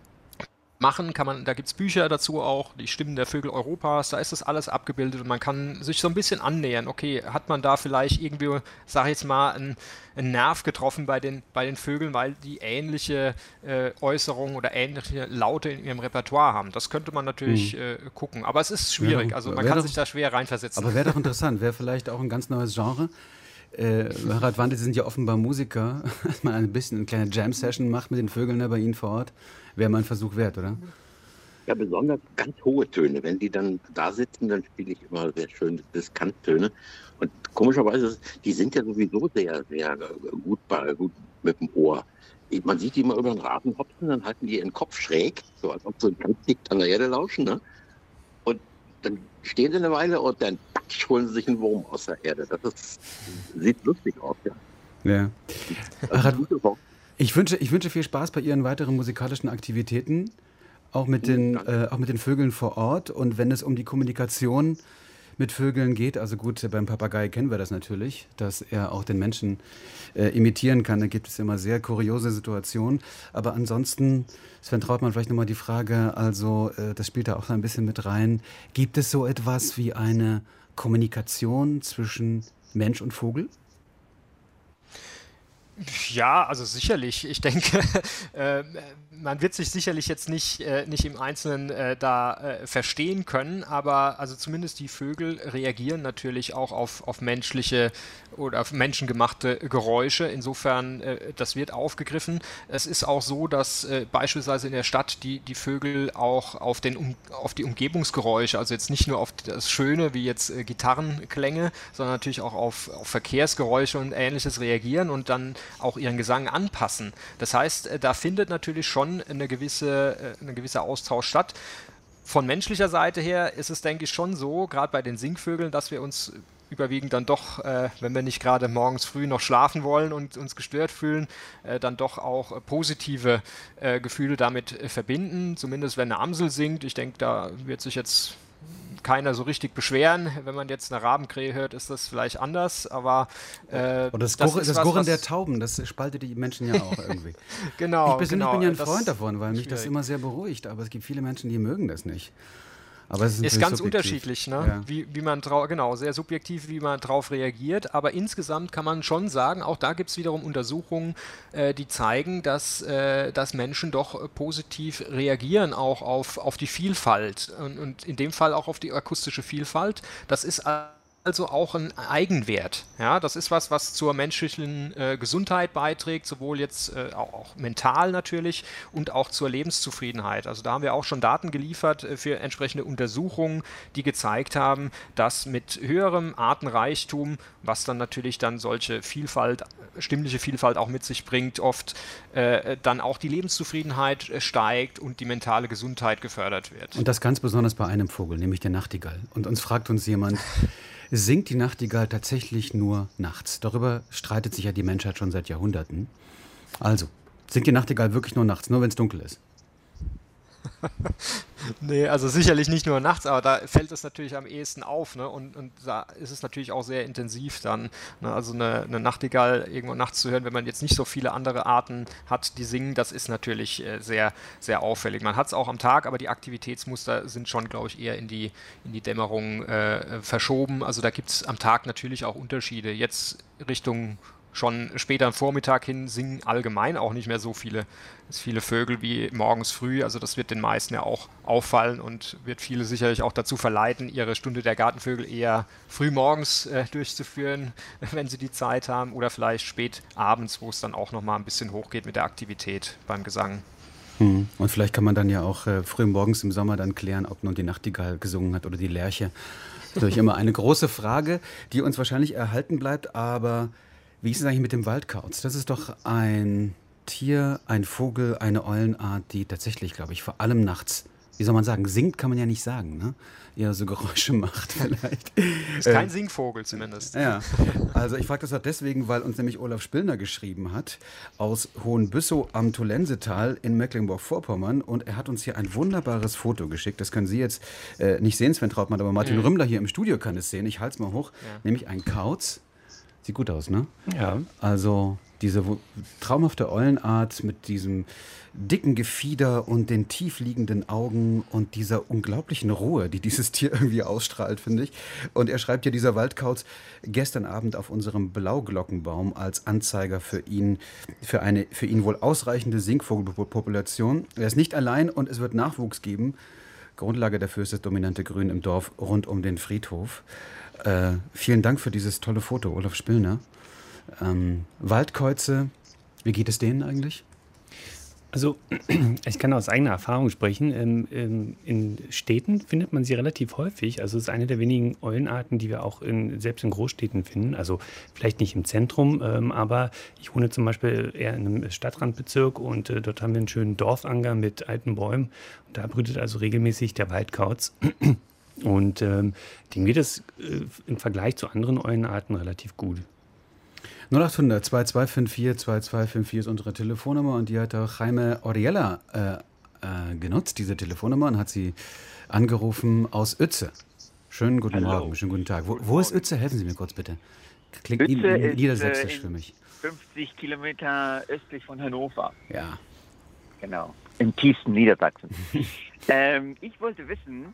machen, kann man, da gibt es Bücher dazu auch, die Stimmen der Vögel Europas, da ist das alles abgebildet und man kann sich so ein bisschen annähern. Okay, hat man da vielleicht irgendwie, sag ich jetzt mal, einen, einen Nerv getroffen bei den, bei den Vögeln, weil die ähnliche äh, Äußerungen oder ähnliche Laute in ihrem Repertoire haben. Das könnte man natürlich hm. äh, gucken, aber es ist schwierig, also man kann doch, sich da schwer reinversetzen. Aber wäre doch interessant, wäre vielleicht auch ein ganz neues Genre. Äh, Harald Wande, Sie sind ja offenbar Musiker, dass man ein bisschen eine kleine Jam-Session macht mit den Vögeln da bei Ihnen vor Ort. Wäre mal ein Versuch wert, oder? Ja, besonders ganz hohe Töne. Wenn die dann da sitzen, dann spiele ich immer sehr schöne Diskanttöne. Und komischerweise, die sind ja sowieso sehr, sehr gut, bei, gut mit dem Ohr. Man sieht die immer über den Rasen hopsen, dann halten die ihren Kopf schräg, so als ob sie ganz dick an der Erde lauschen. Ne? Und dann stehen sie eine Weile und dann patsch, holen sie sich einen Wurm aus der Erde. Das ist, sieht lustig aus, ja. Ja. Harald, Ich wünsche, ich wünsche viel Spaß bei Ihren weiteren musikalischen Aktivitäten, auch mit, den, äh, auch mit den Vögeln vor Ort. Und wenn es um die Kommunikation mit Vögeln geht, also gut, beim Papagei kennen wir das natürlich, dass er auch den Menschen äh, imitieren kann. Da gibt es immer sehr kuriose Situationen. Aber ansonsten, Sven Trautmann, vielleicht nochmal die Frage, also äh, das spielt da auch so ein bisschen mit rein. Gibt es so etwas wie eine Kommunikation zwischen Mensch und Vogel? Ja, also sicherlich. Ich denke, äh, man wird sich sicherlich jetzt nicht, äh, nicht im Einzelnen äh, da äh, verstehen können, aber also zumindest die Vögel reagieren natürlich auch auf, auf menschliche oder auf menschengemachte Geräusche. Insofern, äh, das wird aufgegriffen. Es ist auch so, dass äh, beispielsweise in der Stadt die, die Vögel auch auf, den, um, auf die Umgebungsgeräusche, also jetzt nicht nur auf das Schöne wie jetzt äh, Gitarrenklänge, sondern natürlich auch auf, auf Verkehrsgeräusche und Ähnliches reagieren und dann auch ihren Gesang anpassen. Das heißt, da findet natürlich schon eine gewisse, eine gewisse Austausch statt. Von menschlicher Seite her ist es, denke ich, schon so, gerade bei den Singvögeln, dass wir uns überwiegend dann doch, äh, wenn wir nicht gerade morgens früh noch schlafen wollen und uns gestört fühlen, äh, dann doch auch äh, positive äh, Gefühle damit äh, verbinden. Zumindest wenn eine Amsel singt. Ich denke, da wird sich jetzt keiner so richtig beschweren. Wenn man jetzt eine Rabenkrähe hört, ist das vielleicht anders, aber äh, Oder das, das, Gurren, ist das was, Gurren was der Tauben, das spaltet die Menschen ja auch irgendwie. Genau, ich persönlich genau, bin ja ein das Freund davon, weil mich schwierig. das immer sehr beruhigt, aber es gibt viele Menschen, die mögen das nicht. Aber es ist, ist ganz subjektiv. unterschiedlich, ne? Ja. Wie, wie man drauf, genau, sehr subjektiv, wie man drauf reagiert. Aber insgesamt kann man schon sagen, auch da gibt es wiederum Untersuchungen, äh, die zeigen, dass, äh, dass Menschen doch äh, positiv reagieren, auch auf, auf die Vielfalt und, und in dem Fall auch auf die akustische Vielfalt. Das ist also auch ein Eigenwert. Ja, das ist was, was zur menschlichen äh, Gesundheit beiträgt, sowohl jetzt äh, auch, auch mental natürlich und auch zur Lebenszufriedenheit. Also da haben wir auch schon Daten geliefert äh, für entsprechende Untersuchungen, die gezeigt haben, dass mit höherem Artenreichtum, was dann natürlich dann solche Vielfalt, stimmliche Vielfalt auch mit sich bringt, oft äh, dann auch die Lebenszufriedenheit äh, steigt und die mentale Gesundheit gefördert wird. Und das ganz besonders bei einem Vogel, nämlich der Nachtigall. Und uns fragt uns jemand, Singt die Nachtigall tatsächlich nur nachts? Darüber streitet sich ja die Menschheit schon seit Jahrhunderten. Also, singt die Nachtigall wirklich nur nachts, nur wenn es dunkel ist? Nee, also sicherlich nicht nur nachts, aber da fällt es natürlich am ehesten auf, ne? Und, und da ist es natürlich auch sehr intensiv dann. Ne? Also eine, eine Nachtigall irgendwo nachts zu hören, wenn man jetzt nicht so viele andere Arten hat, die singen, das ist natürlich äh, sehr, sehr auffällig. Man hat es auch am Tag, aber die Aktivitätsmuster sind schon, glaube ich, eher in die, in die Dämmerung äh, verschoben. Also da gibt es am Tag natürlich auch Unterschiede. Jetzt Richtung schon später am Vormittag hin singen allgemein auch nicht mehr so viele, viele Vögel wie morgens früh. Also das wird den meisten ja auch auffallen und wird viele sicherlich auch dazu verleiten, ihre Stunde der Gartenvögel eher früh morgens äh, durchzuführen, wenn sie die Zeit haben, oder vielleicht spät abends, wo es dann auch nochmal ein bisschen hochgeht mit der Aktivität beim Gesang. Hm. Und vielleicht kann man dann ja auch äh, früh morgens im Sommer dann klären, ob nun die Nachtigall gesungen hat oder die Lerche. Das ist natürlich immer eine große Frage, die uns wahrscheinlich erhalten bleibt, aber wie ist es eigentlich mit dem Waldkauz? Das ist doch ein Tier, ein Vogel, eine Eulenart, die tatsächlich, glaube ich, vor allem nachts, wie soll man sagen, singt kann man ja nicht sagen, ne? Eher so Geräusche macht vielleicht. Ist kein äh, Singvogel zumindest. Ja, also ich frage das auch deswegen, weil uns nämlich Olaf Spillner geschrieben hat aus Hohenbüssow am Tolensetal in Mecklenburg-Vorpommern, und er hat uns hier ein wunderbares Foto geschickt. Das können Sie jetzt äh, nicht sehen, Sven Trautmann, aber Martin mhm. Rümmler hier im Studio kann es sehen. Ich halte es mal hoch, ja. Nämlich ein Kauz. Sieht gut aus, ne? Ja. Also diese traumhafte Eulenart mit diesem dicken Gefieder und den tief liegenden Augen und dieser unglaublichen Ruhe, die dieses Tier irgendwie ausstrahlt, finde ich. Und er schreibt hier, dieser Waldkauz, gestern Abend auf unserem Blauglockenbaum als Anzeiger für ihn, für eine für ihn wohl ausreichende Singvogelpopulation. Er ist nicht allein und es wird Nachwuchs geben. Grundlage dafür ist das dominante Grün im Dorf rund um den Friedhof. Äh, vielen Dank für dieses tolle Foto, Olaf Spillner. Ähm, Waldkäuze, wie geht es denen eigentlich? Also ich kann aus eigener Erfahrung sprechen. Ähm, ähm, in Städten findet man sie relativ häufig. Also es ist eine der wenigen Eulenarten, die wir auch in, selbst in Großstädten finden. Also vielleicht nicht im Zentrum, ähm, aber ich wohne zum Beispiel eher in einem Stadtrandbezirk und äh, dort haben wir einen schönen Dorfanger mit alten Bäumen. Und da brütet also regelmäßig der Waldkauz. Und ähm, dem geht es äh, im Vergleich zu anderen Eulenarten relativ gut. null acht hundert zwei zwei fünf vier zwei zwei fünf vier ist unsere Telefonnummer, und die hat auch Jaime Oriella äh, äh, genutzt, diese Telefonnummer, und hat sie angerufen aus Uetze. Schönen guten Hallo. Morgen, schönen guten Tag. Wo, wo ist Uetze? Helfen Sie mir kurz bitte. Klingt Uetze ist, niedersächsisch äh, für mich. fünfzig Kilometer östlich von Hannover. Ja. Genau, im tiefsten Niedersachsen. ähm, ich wollte wissen,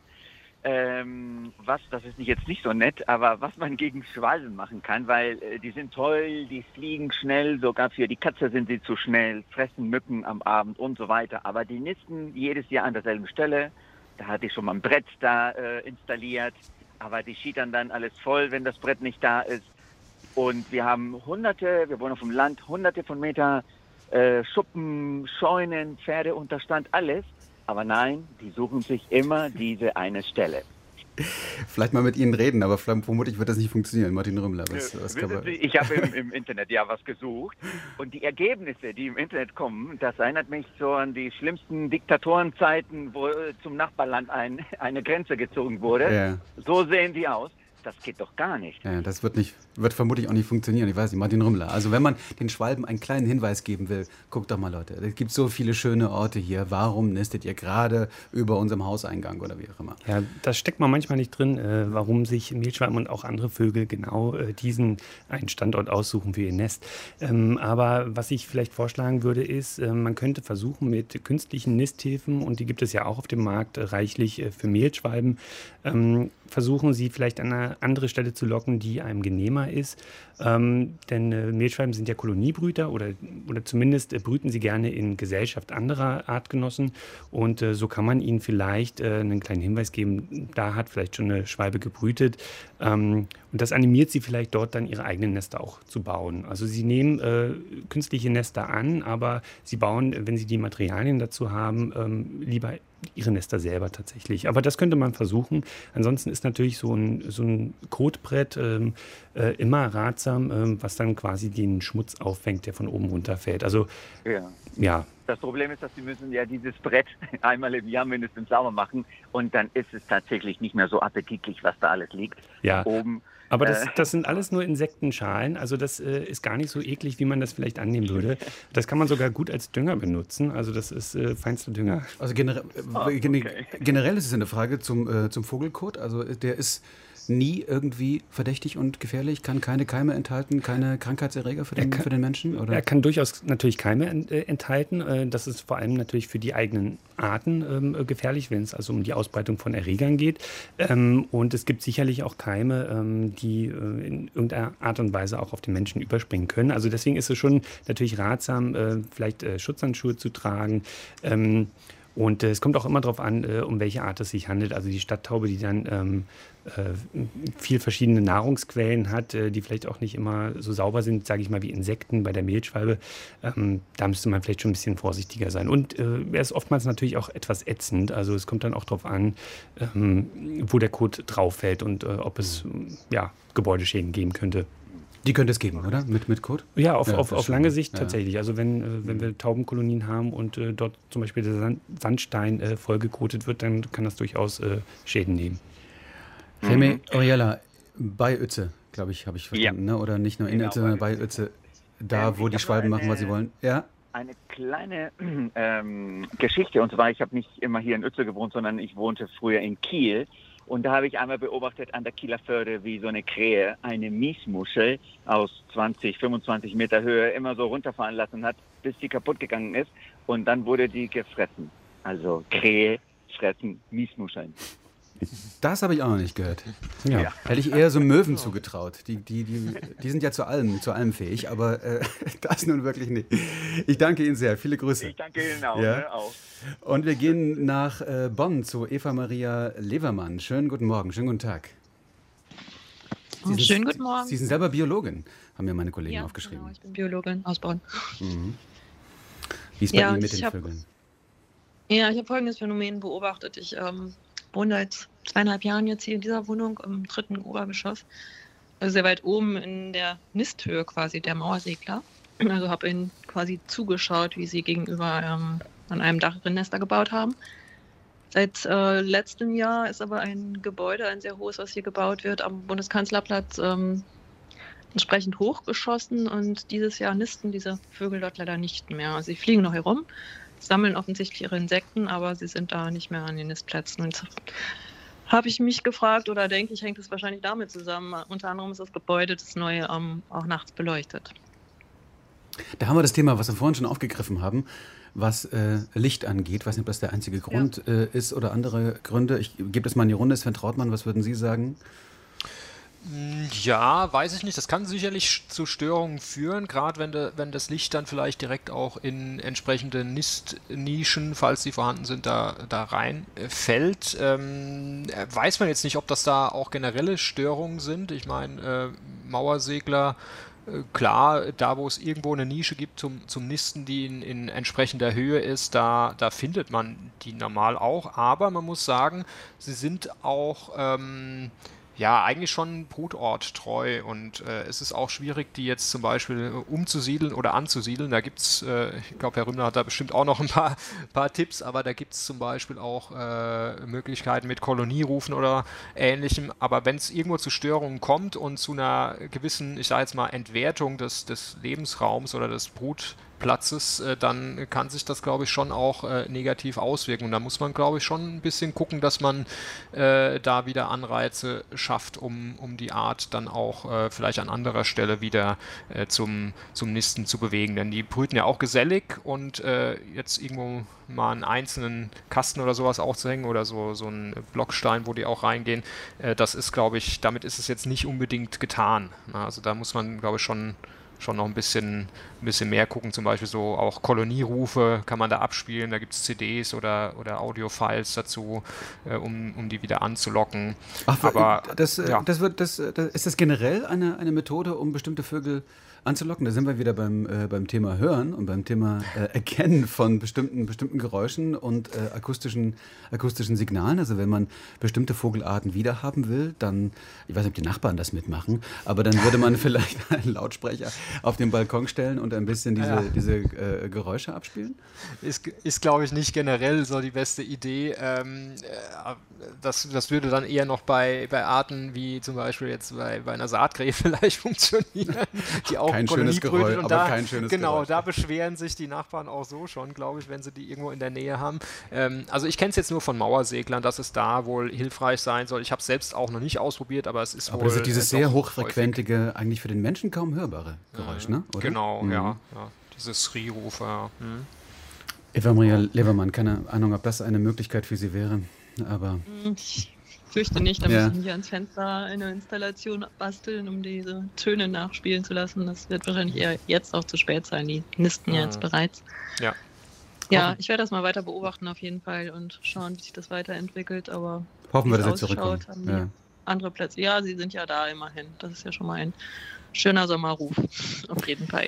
Ähm, was, das ist nicht, jetzt nicht so nett, aber was man gegen Schwalben machen kann, weil äh, die sind toll, die fliegen schnell, sogar für die Katze sind sie zu schnell, fressen Mücken am Abend und so weiter, aber die nisten jedes Jahr an derselben Stelle. Da hatte ich schon mal ein Brett da äh, installiert, aber die schiedern dann alles voll, wenn das Brett nicht da ist. Und wir haben hunderte, wir wohnen auf dem Land, hunderte von Meter äh, Schuppen, Scheunen, Pferdeunterstand, alles. Aber nein, die suchen sich immer diese eine Stelle. Vielleicht mal mit Ihnen reden, aber vermutlich wird das nicht funktionieren. Martin Rümmler, was, was kann man... Sie, ich habe im, im Internet ja was gesucht, und die Ergebnisse, die im Internet kommen, das erinnert mich so an die schlimmsten Diktatorenzeiten, wo zum Nachbarland ein, eine Grenze gezogen wurde. Ja. So sehen die aus. Das geht doch gar nicht. Ja, das wird, nicht, wird vermutlich auch nicht funktionieren. Ich weiß nicht, Martin Rümmler. Also wenn man den Schwalben einen kleinen Hinweis geben will, guckt doch mal, Leute. Es gibt so viele schöne Orte hier. Warum nistet ihr gerade über unserem Hauseingang oder wie auch immer? Ja, das steckt man manchmal nicht drin, äh, warum sich Mehlschwalben und auch andere Vögel genau äh, diesen einen Standort aussuchen für ihr Nest. Ähm, aber was ich vielleicht vorschlagen würde, ist, äh, man könnte versuchen mit künstlichen Nisthilfen, und die gibt es ja auch auf dem Markt äh, reichlich äh, für Mehlschwalben, ähm, versuchen sie vielleicht an eine andere Stelle zu locken, die einem genehmer ist. Ähm, denn äh, Mehlschwalben sind ja Koloniebrüter, oder, oder zumindest äh, brüten sie gerne in Gesellschaft anderer Artgenossen. Und äh, so kann man ihnen vielleicht äh, einen kleinen Hinweis geben, da hat vielleicht schon eine Schwalbe gebrütet. Ähm, und das animiert sie vielleicht dort dann ihre eigenen Nester auch zu bauen. Also sie nehmen äh, künstliche Nester an, aber sie bauen, wenn sie die Materialien dazu haben, ähm, lieber ihre Nester selber tatsächlich. Aber das könnte man versuchen. Ansonsten ist natürlich so ein, so ein Kotbrett ähm, äh, immer ratsam, ähm, was dann quasi den Schmutz auffängt, der von oben runterfällt. Also Ja. ja, Das Problem ist, dass sie müssen ja dieses Brett einmal im Jahr mindestens sauber machen und dann ist es tatsächlich nicht mehr so appetitlich, was da alles liegt. Ja. Oben. Aber das, das sind alles nur Insektenschalen, also das äh, ist gar nicht so eklig, wie man das vielleicht annehmen würde. Das kann man sogar gut als Dünger benutzen, also das ist äh, feinster Dünger. Also genere Oh, äh, gene okay. generell ist es eine Frage zum, äh, zum Vogelkot, also der ist nie irgendwie verdächtig und gefährlich, kann keine Keime enthalten, keine Krankheitserreger für den, kann, für den Menschen? Oder? Er kann durchaus natürlich Keime ent, äh, enthalten. Äh, das ist vor allem natürlich für die eigenen Arten ähm, gefährlich, wenn es also um die Ausbreitung von Erregern geht. Ähm, und es gibt sicherlich auch Keime, ähm, die äh, in irgendeiner Art und Weise auch auf den Menschen überspringen können. Also deswegen ist es schon natürlich ratsam, äh, vielleicht äh, Schutzhandschuhe zu tragen. Ähm, Und äh, es kommt auch immer darauf an, äh, um welche Art es sich handelt. Also die Stadttaube, die dann ähm, äh, viel verschiedene Nahrungsquellen hat, äh, die vielleicht auch nicht immer so sauber sind, sage ich mal, wie Insekten bei der Mehlschwalbe. Ähm, da müsste man vielleicht schon ein bisschen vorsichtiger sein. Und äh, er ist oftmals natürlich auch etwas ätzend. Also es kommt dann auch darauf an, ähm, wo der Kot drauf fällt und äh, ob es ja, Gebäudeschäden geben könnte. Die könnte es geben, oder? Mit, mit Kot? Ja, auf, Ja, auf, das auf stimmt. lange Sicht Ja. tatsächlich. Also wenn, äh, wenn wir Taubenkolonien haben und äh, dort zum Beispiel der Sand, Sandstein äh, vollgekotet wird, dann kann das durchaus äh, Schäden nehmen. Remy Oriella, bei Uetze, glaube ich, habe ich verstanden, Ja. ne? Oder nicht nur in Genau, Uetze, sondern bei bei Uetze, da, Ähm, wo ich die hab Schwalben nur machen, was sie eine- wollen. Ja? Eine kleine ähm, Geschichte, und zwar, ich habe nicht immer hier in Uetze gewohnt, sondern ich wohnte früher in Kiel. Und da habe ich einmal beobachtet an der Kieler Förde, wie so eine Krähe eine Miesmuschel aus zwanzig, fünfundzwanzig Meter Höhe immer so runterfahren lassen hat, bis sie kaputt gegangen ist. Und dann wurde die gefressen. Also Krähe fressen Miesmuscheln. Das habe ich auch noch nicht gehört. Ja. Ja. Hätte ich eher so Möwen zugetraut. Die, die, die, die sind ja zu allem, zu allem fähig, aber äh, das nun wirklich nicht. Ich danke Ihnen sehr. Viele Grüße. Ich danke Ihnen auch. Ja. Ne, auch. Und wir gehen nach äh, Bonn zu Eva Maria Levermann. Schönen guten Morgen, schönen guten Tag. Sie sind, Schönen guten Morgen. Sie sind selber Biologin, haben mir meine Kollegen Ja, aufgeschrieben. genau, ich bin Biologin aus Bonn. Mhm. Wie ist bei Ja, Ihnen und mit ich den hab- Vögeln? Ja, ich habe folgendes Phänomen beobachtet. Ich ähm, wohne seit zweieinhalb Jahren jetzt hier in dieser Wohnung im dritten Obergeschoss. Also sehr weit oben in der Nisthöhe quasi der Mauersegler. Also habe ihnen quasi zugeschaut, wie sie gegenüber ähm, an einem Dach Nester gebaut haben. Seit äh, letztem Jahr ist aber ein Gebäude, ein sehr hohes, was hier gebaut wird, am Bundeskanzlerplatz ähm, entsprechend hochgeschossen. Und dieses Jahr nisten diese Vögel dort leider nicht mehr. Also sie fliegen noch herum, sammeln offensichtlich ihre Insekten, aber sie sind da nicht mehr an den Nistplätzen. Und habe ich mich gefragt oder denke ich, hängt es wahrscheinlich damit zusammen. Unter anderem ist das Gebäude, das neue, ähm, auch nachts beleuchtet. Da haben wir das Thema, was wir vorhin schon aufgegriffen haben, was äh, Licht angeht. Ich weiß nicht, ob das der einzige Grund äh, ist oder andere Gründe. Ich gebe das mal in die Runde. Sven Trautmann, was würden Sie sagen? Ja, weiß ich nicht. Das kann sicherlich zu Störungen führen, gerade wenn, de, wenn das Licht dann vielleicht direkt auch in entsprechende Nistnischen, falls sie vorhanden sind, da, da reinfällt. Ähm, weiß man jetzt nicht, ob das da auch generelle Störungen sind. Ich meine, äh, Mauersegler, äh, klar, da wo es irgendwo eine Nische gibt zum, zum Nisten, die in, in entsprechender Höhe ist, da, da findet man die normal auch. Aber man muss sagen, sie sind auch... Ähm, ja, eigentlich schon brutorttreu und äh, es ist auch schwierig, die jetzt zum Beispiel äh, umzusiedeln oder anzusiedeln. Da gibt es, äh, ich glaube, Herr Rümmler hat da bestimmt auch noch ein paar, paar Tipps, aber da gibt es zum Beispiel auch äh, Möglichkeiten mit Kolonierufen oder Ähnlichem. Aber wenn es irgendwo zu Störungen kommt und zu einer gewissen, ich sage jetzt mal, Entwertung des, des Lebensraums oder des Brut Platzes, äh, dann kann sich das, glaube ich, schon auch äh, negativ auswirken. Und da muss man, glaube ich, schon ein bisschen gucken, dass man äh, da wieder Anreize schafft, um, um die Art dann auch äh, vielleicht an anderer Stelle wieder äh, zum, zum Nisten zu bewegen. Denn die brüten ja auch gesellig und äh, jetzt irgendwo mal einen einzelnen Kasten oder sowas aufzuhängen oder so, so einen Blockstein, wo die auch reingehen, äh, das ist, glaube ich, damit ist es jetzt nicht unbedingt getan. Na, also da muss man, glaube ich, schon schon noch ein bisschen, ein bisschen mehr gucken, zum Beispiel so auch Kolonierufe kann man da abspielen, da gibt es C Ds oder, oder Audio-Files dazu, äh, um, um die wieder anzulocken. Ach, aber das, äh, ja. das wird, das, das, ist das generell eine, eine Methode, um bestimmte Vögel anzulocken. Da sind wir wieder beim, äh, beim Thema Hören und beim Thema äh, Erkennen von bestimmten, bestimmten Geräuschen und äh, akustischen, akustischen Signalen. Also wenn man bestimmte Vogelarten wiederhaben will, dann, ich weiß nicht, ob die Nachbarn das mitmachen, aber dann würde man vielleicht einen Lautsprecher auf den Balkon stellen und ein bisschen diese, ja. diese äh, Geräusche abspielen. Ist, ist glaube ich, nicht generell so die beste Idee. Ähm, das, das würde dann eher noch bei, bei Arten wie zum Beispiel jetzt bei, bei einer Saatkrähe vielleicht funktionieren, die auch kein schönes Geräusch, aber da, kein schönes genau, Geräusch. Da beschweren sich die Nachbarn auch so schon, glaube ich, wenn sie die irgendwo in der Nähe haben. Ähm, also ich kenne es jetzt nur von Mauerseglern, dass es da wohl hilfreich sein soll. Ich habe es selbst auch noch nicht ausprobiert, aber es ist aber wohl... Aber das ist dieses sehr hochfrequentige, häufig. Eigentlich für den Menschen kaum hörbare Geräusch, mhm. ne? Oder? Genau, mhm. ja, ja. Dieses Schrie-Rufer. Hm. Eva Maria Levermann, keine Ahnung, ob das eine Möglichkeit für Sie wäre, aber... Ich fürchte nicht, da ja. müssen wir hier ans Fenster eine Installation basteln, um diese Töne nachspielen zu lassen. Das wird wahrscheinlich eher jetzt auch zu spät sein, die nisten ja jetzt bereits. Ja. Ja, ich werde das mal weiter beobachten auf jeden Fall und schauen, wie sich das weiterentwickelt, aber hoffen wir, dass sie zurückkommen. Ja. Andere Plätze. Ja, sie sind ja da immerhin. Das ist ja schon mal ein schöner Sommerruf. Auf jeden Fall.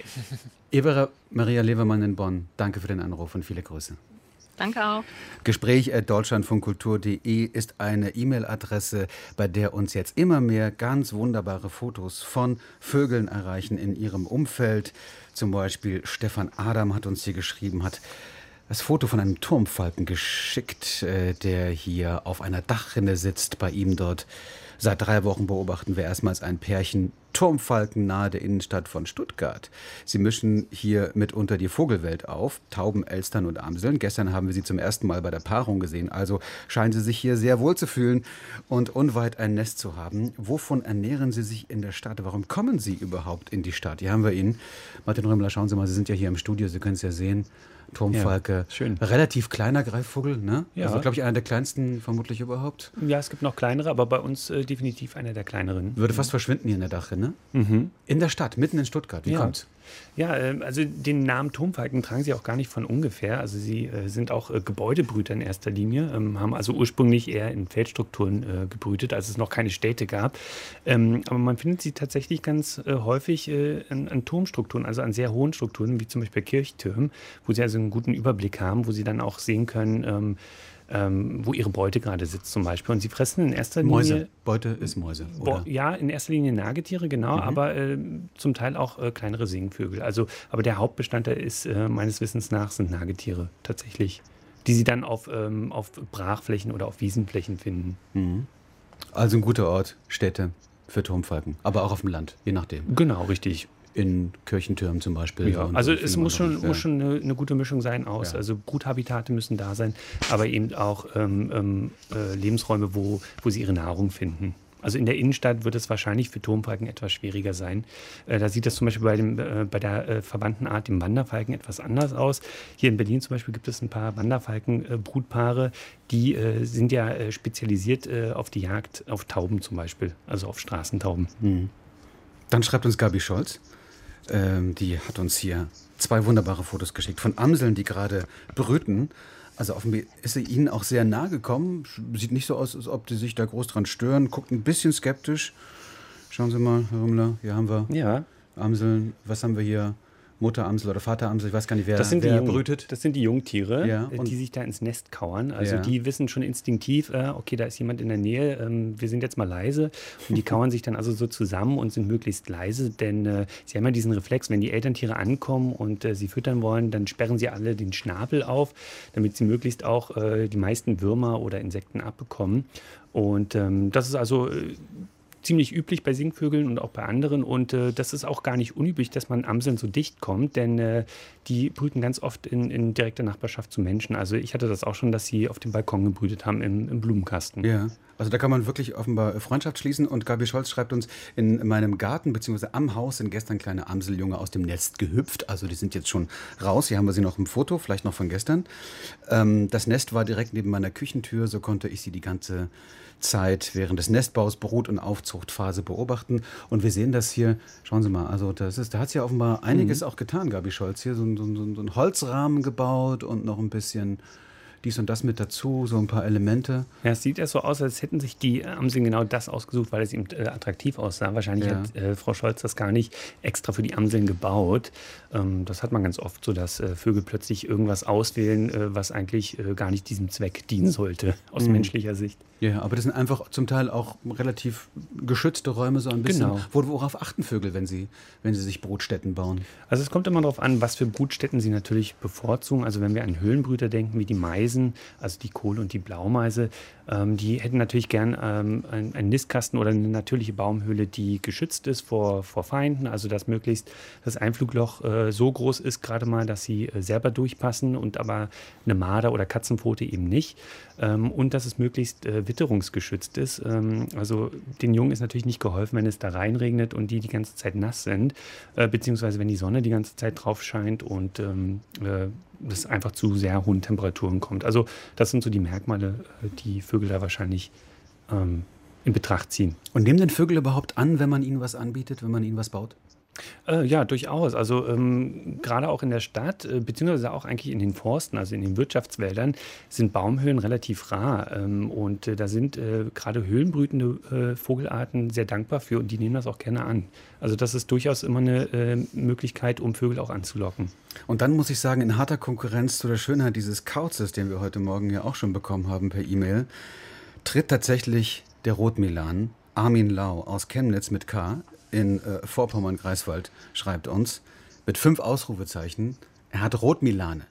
Eva Maria Levermann in Bonn, danke für den Anruf und viele Grüße. Danke auch. Gespräch at deutschlandfunkkultur punkt de ist eine E-Mail-Adresse, bei der uns jetzt immer mehr ganz wunderbare Fotos von Vögeln erreichen in ihrem Umfeld. Zum Beispiel Stefan Adam hat uns hier geschrieben, hat das Foto von einem Turmfalken geschickt, äh, der hier auf einer Dachrinne sitzt, bei ihm dort. Seit drei Wochen beobachten wir erstmals ein Pärchen Turmfalken nahe der Innenstadt von Stuttgart. Sie mischen hier mitunter die Vogelwelt auf, Tauben, Elstern und Amseln. Gestern haben wir sie zum ersten Mal bei der Paarung gesehen, also scheinen sie sich hier sehr wohl zu fühlen und unweit ein Nest zu haben. Wovon ernähren sie sich in der Stadt? Warum kommen sie überhaupt in die Stadt? Hier haben wir ihn. Martin Römmler, schauen Sie mal, Sie sind ja hier im Studio, Sie können es ja sehen. Turmfalke, ja, schön. Relativ kleiner Greifvogel, ne? Ja. Also, glaube ich, einer der kleinsten vermutlich überhaupt. Ja, es gibt noch kleinere, aber bei uns äh, definitiv einer der kleineren. Würde fast verschwinden hier in der Dachrinne. Mhm. In der Stadt, mitten in Stuttgart. Wie ja. kommt's? Ja, äh, also den Namen Turmfalken tragen sie auch gar nicht von ungefähr. Also sie äh, sind auch äh, Gebäudebrüter in erster Linie, ähm, haben also ursprünglich eher in Feldstrukturen äh, gebrütet, als es noch keine Städte gab. Ähm, aber man findet sie tatsächlich ganz äh, häufig äh, an, an Turmstrukturen, also an sehr hohen Strukturen, wie zum Beispiel Kirchtürmen, wo sie also einen guten Überblick haben, wo sie dann auch sehen können, ähm, Ähm, wo ihre Beute gerade sitzt zum Beispiel. Und sie fressen in erster Linie... Mäuse. Beute ist Mäuse, oder? Bo- ja, in erster Linie Nagetiere, genau, mhm. aber äh, zum Teil auch äh, kleinere Singvögel. Also, aber der Hauptbestandteil ist äh, meines Wissens nach sind Nagetiere tatsächlich, die sie dann auf, ähm, auf Brachflächen oder auf Wiesenflächen finden. Mhm. Also ein guter Ort, Städte für Turmfalken, aber auch auf dem Land, je nachdem. Genau, richtig. In Kirchentürmen zum Beispiel. Ja, also es muss schon, muss schon eine, eine gute Mischung sein aus. Ja. Also Bruthabitate müssen da sein, aber eben auch ähm, ähm, äh, Lebensräume, wo, wo sie ihre Nahrung finden. Also in der Innenstadt wird es wahrscheinlich für Turmfalken etwas schwieriger sein. Äh, da sieht das zum Beispiel bei, dem, äh, bei der äh, verwandten Art, dem Wanderfalken, etwas anders aus. Hier in Berlin zum Beispiel gibt es ein paar Wanderfalken-Brutpaare, die äh, sind ja äh, spezialisiert äh, auf die Jagd auf Tauben zum Beispiel, also auf Straßentauben. Mhm. Dann schreibt uns Gabi Scholz. Ähm, die hat uns hier zwei wunderbare Fotos geschickt von Amseln, die gerade brüten. Also offenbar ist sie ihnen auch sehr nahe gekommen. Sieht nicht so aus, als ob die sich da groß dran stören. Guckt ein bisschen skeptisch. Schauen Sie mal, Herr Römmler, hier haben wir ja. Amseln. Was haben wir hier? Mutteramsel oder Vateramsel, ich weiß gar nicht, wer, das sind wer die Jung, brütet. Das sind die Jungtiere, ja, die sich da ins Nest kauern. Also ja. die wissen schon instinktiv, äh, okay, da ist jemand in der Nähe, ähm, wir sind jetzt mal leise. Und die kauern sich dann also so zusammen und sind möglichst leise, denn äh, sie haben ja diesen Reflex, wenn die Elterntiere ankommen und äh, sie füttern wollen, dann sperren sie alle den Schnabel auf, damit sie möglichst auch äh, die meisten Würmer oder Insekten abbekommen. Und ähm, das ist also... Äh, ziemlich üblich bei Singvögeln und auch bei anderen. Und äh, das ist auch gar nicht unüblich, dass man Amseln so dicht kommt, denn äh, die brüten ganz oft in, in direkter Nachbarschaft zu Menschen. Also ich hatte das auch schon, dass sie auf dem Balkon gebrütet haben, im, im Blumenkasten. Ja, also da kann man wirklich offenbar Freundschaft schließen. Und Gabi Scholz schreibt uns, in meinem Garten bzw. am Haus sind gestern kleine Amseljunge aus dem Nest gehüpft. Also die sind jetzt schon raus. Hier haben wir sie noch im Foto, vielleicht noch von gestern. Ähm, das Nest war direkt neben meiner Küchentür, so konnte ich sie die ganze Zeit während des Nestbaus, Brut- und Aufzuchtphase beobachten. Und wir sehen das hier, schauen Sie mal, also das ist, da hat sie ja offenbar einiges mhm. auch getan, Gabi Scholz. Hier so, so, so, so ein Holzrahmen gebaut und noch ein bisschen dies und das mit dazu, so ein paar Elemente. Ja, es sieht ja so aus, als hätten sich die Amseln genau das ausgesucht, weil es eben äh, attraktiv aussah. Wahrscheinlich Ja. hat äh, Frau Scholz das gar nicht extra für die Amseln gebaut. Ähm, das hat man ganz oft so, dass äh, Vögel plötzlich irgendwas auswählen, äh, was eigentlich äh, gar nicht diesem Zweck dienen sollte, aus Mhm. menschlicher Sicht. Ja, aber das sind einfach zum Teil auch relativ geschützte Räume, so ein bisschen. Genau. Wo, worauf achten Vögel, wenn sie, wenn sie sich Brutstätten bauen? Also es kommt immer darauf an, was für Brutstätten sie natürlich bevorzugen. Also wenn wir an Höhlenbrüter denken, wie die Meisen, also die Kohl- und die Blaumeise, ähm, die hätten natürlich gern ähm, einen, einen Nistkasten oder eine natürliche Baumhöhle, die geschützt ist vor, vor Feinden. Also dass möglichst das Einflugloch äh, so groß ist, gerade mal, dass sie äh, selber durchpassen und aber eine Marder oder Katzenpfote eben nicht. Ähm, und dass es möglichst äh, witterungsgeschützt ist. Ähm, also den Jungen ist natürlich nicht geholfen, wenn es da reinregnet und die die ganze Zeit nass sind, äh, beziehungsweise wenn die Sonne die ganze Zeit drauf scheint und ähm, äh, es einfach zu sehr hohen Temperaturen kommt. Also das sind so die Merkmale, äh, die Vögel da wahrscheinlich ähm, in Betracht ziehen. Und nehmen denn Vögel überhaupt an, wenn man ihnen was anbietet, wenn man ihnen was baut? Äh, ja, durchaus. Also ähm, gerade auch in der Stadt, äh, beziehungsweise auch eigentlich in den Forsten, also in den Wirtschaftswäldern, sind Baumhöhlen relativ rar. Ähm, und äh, da sind äh, gerade höhlenbrütende äh, Vogelarten sehr dankbar für und die nehmen das auch gerne an. Also das ist durchaus immer eine äh, Möglichkeit, um Vögel auch anzulocken. Und dann muss ich sagen, in harter Konkurrenz zu der Schönheit dieses Kauzes, den wir heute Morgen ja auch schon bekommen haben per E-Mail, tritt tatsächlich der Rotmilan. Armin Lau aus Chemnitz mit K in äh, Vorpommern-Greifswald schreibt uns mit fünf Ausrufezeichen, er hat Rotmilane.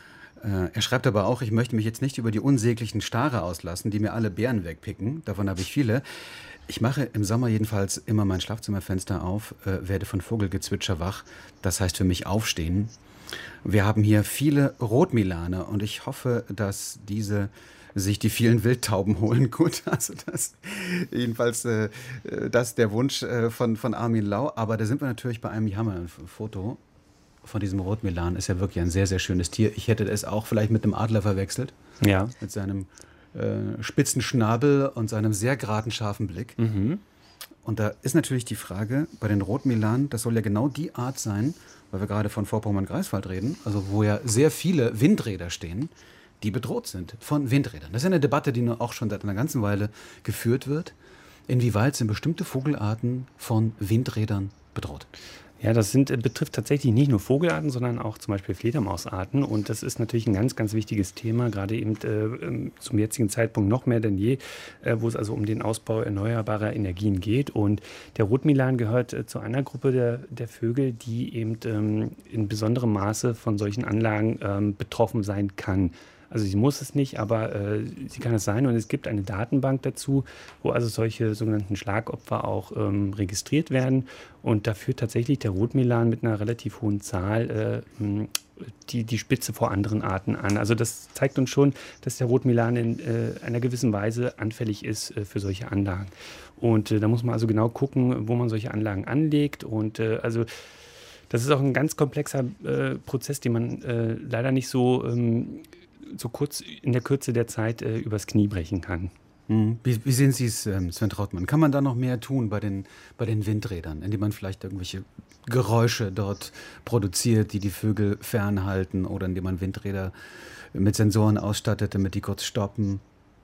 Äh, er schreibt aber auch, ich möchte mich jetzt nicht über die unsäglichen Stare auslassen, die mir alle Beeren wegpicken, davon habe ich viele. Ich mache im Sommer jedenfalls immer mein Schlafzimmerfenster auf, äh, werde von Vogelgezwitscher wach, das heißt für mich aufstehen. Wir haben hier viele Rotmilane und ich hoffe, dass diese sich die vielen Wildtauben holen. Gut, also das jedenfalls äh, das ist der Wunsch äh, von, von Armin Lau. Aber da sind wir natürlich bei einem Jammer. Ein Foto von diesem Rotmilan ist ja wirklich ein sehr, sehr schönes Tier. Ich hätte es auch vielleicht mit einem Adler verwechselt. Ja. Mit seinem äh, spitzen Schnabel und seinem sehr geraden, scharfen Blick. Mhm. Und da ist natürlich die Frage, bei den Rotmilanen, das soll ja genau die Art sein, weil wir gerade von Vorpommern-Greifswald reden, also wo ja sehr viele Windräder stehen, die bedroht sind von Windrädern. Das ist ja eine Debatte, die nur auch schon seit einer ganzen Weile geführt wird. Inwieweit sind bestimmte Vogelarten von Windrädern bedroht? Ja, das sind, betrifft tatsächlich nicht nur Vogelarten, sondern auch zum Beispiel Fledermausarten. Und das ist natürlich ein ganz, ganz wichtiges Thema, gerade eben äh, zum jetzigen Zeitpunkt noch mehr denn je, äh, wo es also um den Ausbau erneuerbarer Energien geht. Und der Rotmilan gehört äh, zu einer Gruppe der, der Vögel, die eben ähm, in besonderem Maße von solchen Anlagen ähm, betroffen sein kann. Also sie muss es nicht, aber äh, sie kann es sein. Und es gibt eine Datenbank dazu, wo also solche sogenannten Schlagopfer auch ähm, registriert werden. Und da führt tatsächlich der Rotmilan mit einer relativ hohen Zahl äh, die, die Spitze vor anderen Arten an. Also das zeigt uns schon, dass der Rotmilan in äh, einer gewissen Weise anfällig ist äh, für solche Anlagen. Und äh, da muss man also genau gucken, wo man solche Anlagen anlegt. Und äh, also das ist auch ein ganz komplexer äh, Prozess, den man äh, leider nicht so ähm, so kurz in der Kürze der Zeit äh, übers Knie brechen kann. Mhm. Wie, wie sehen Sie es, ähm, Sven Trautmann? Kann man da noch mehr tun bei den, bei den Windrädern, indem man vielleicht irgendwelche Geräusche dort produziert, die die Vögel fernhalten, oder indem man Windräder mit Sensoren ausstattet, damit die kurz stoppen?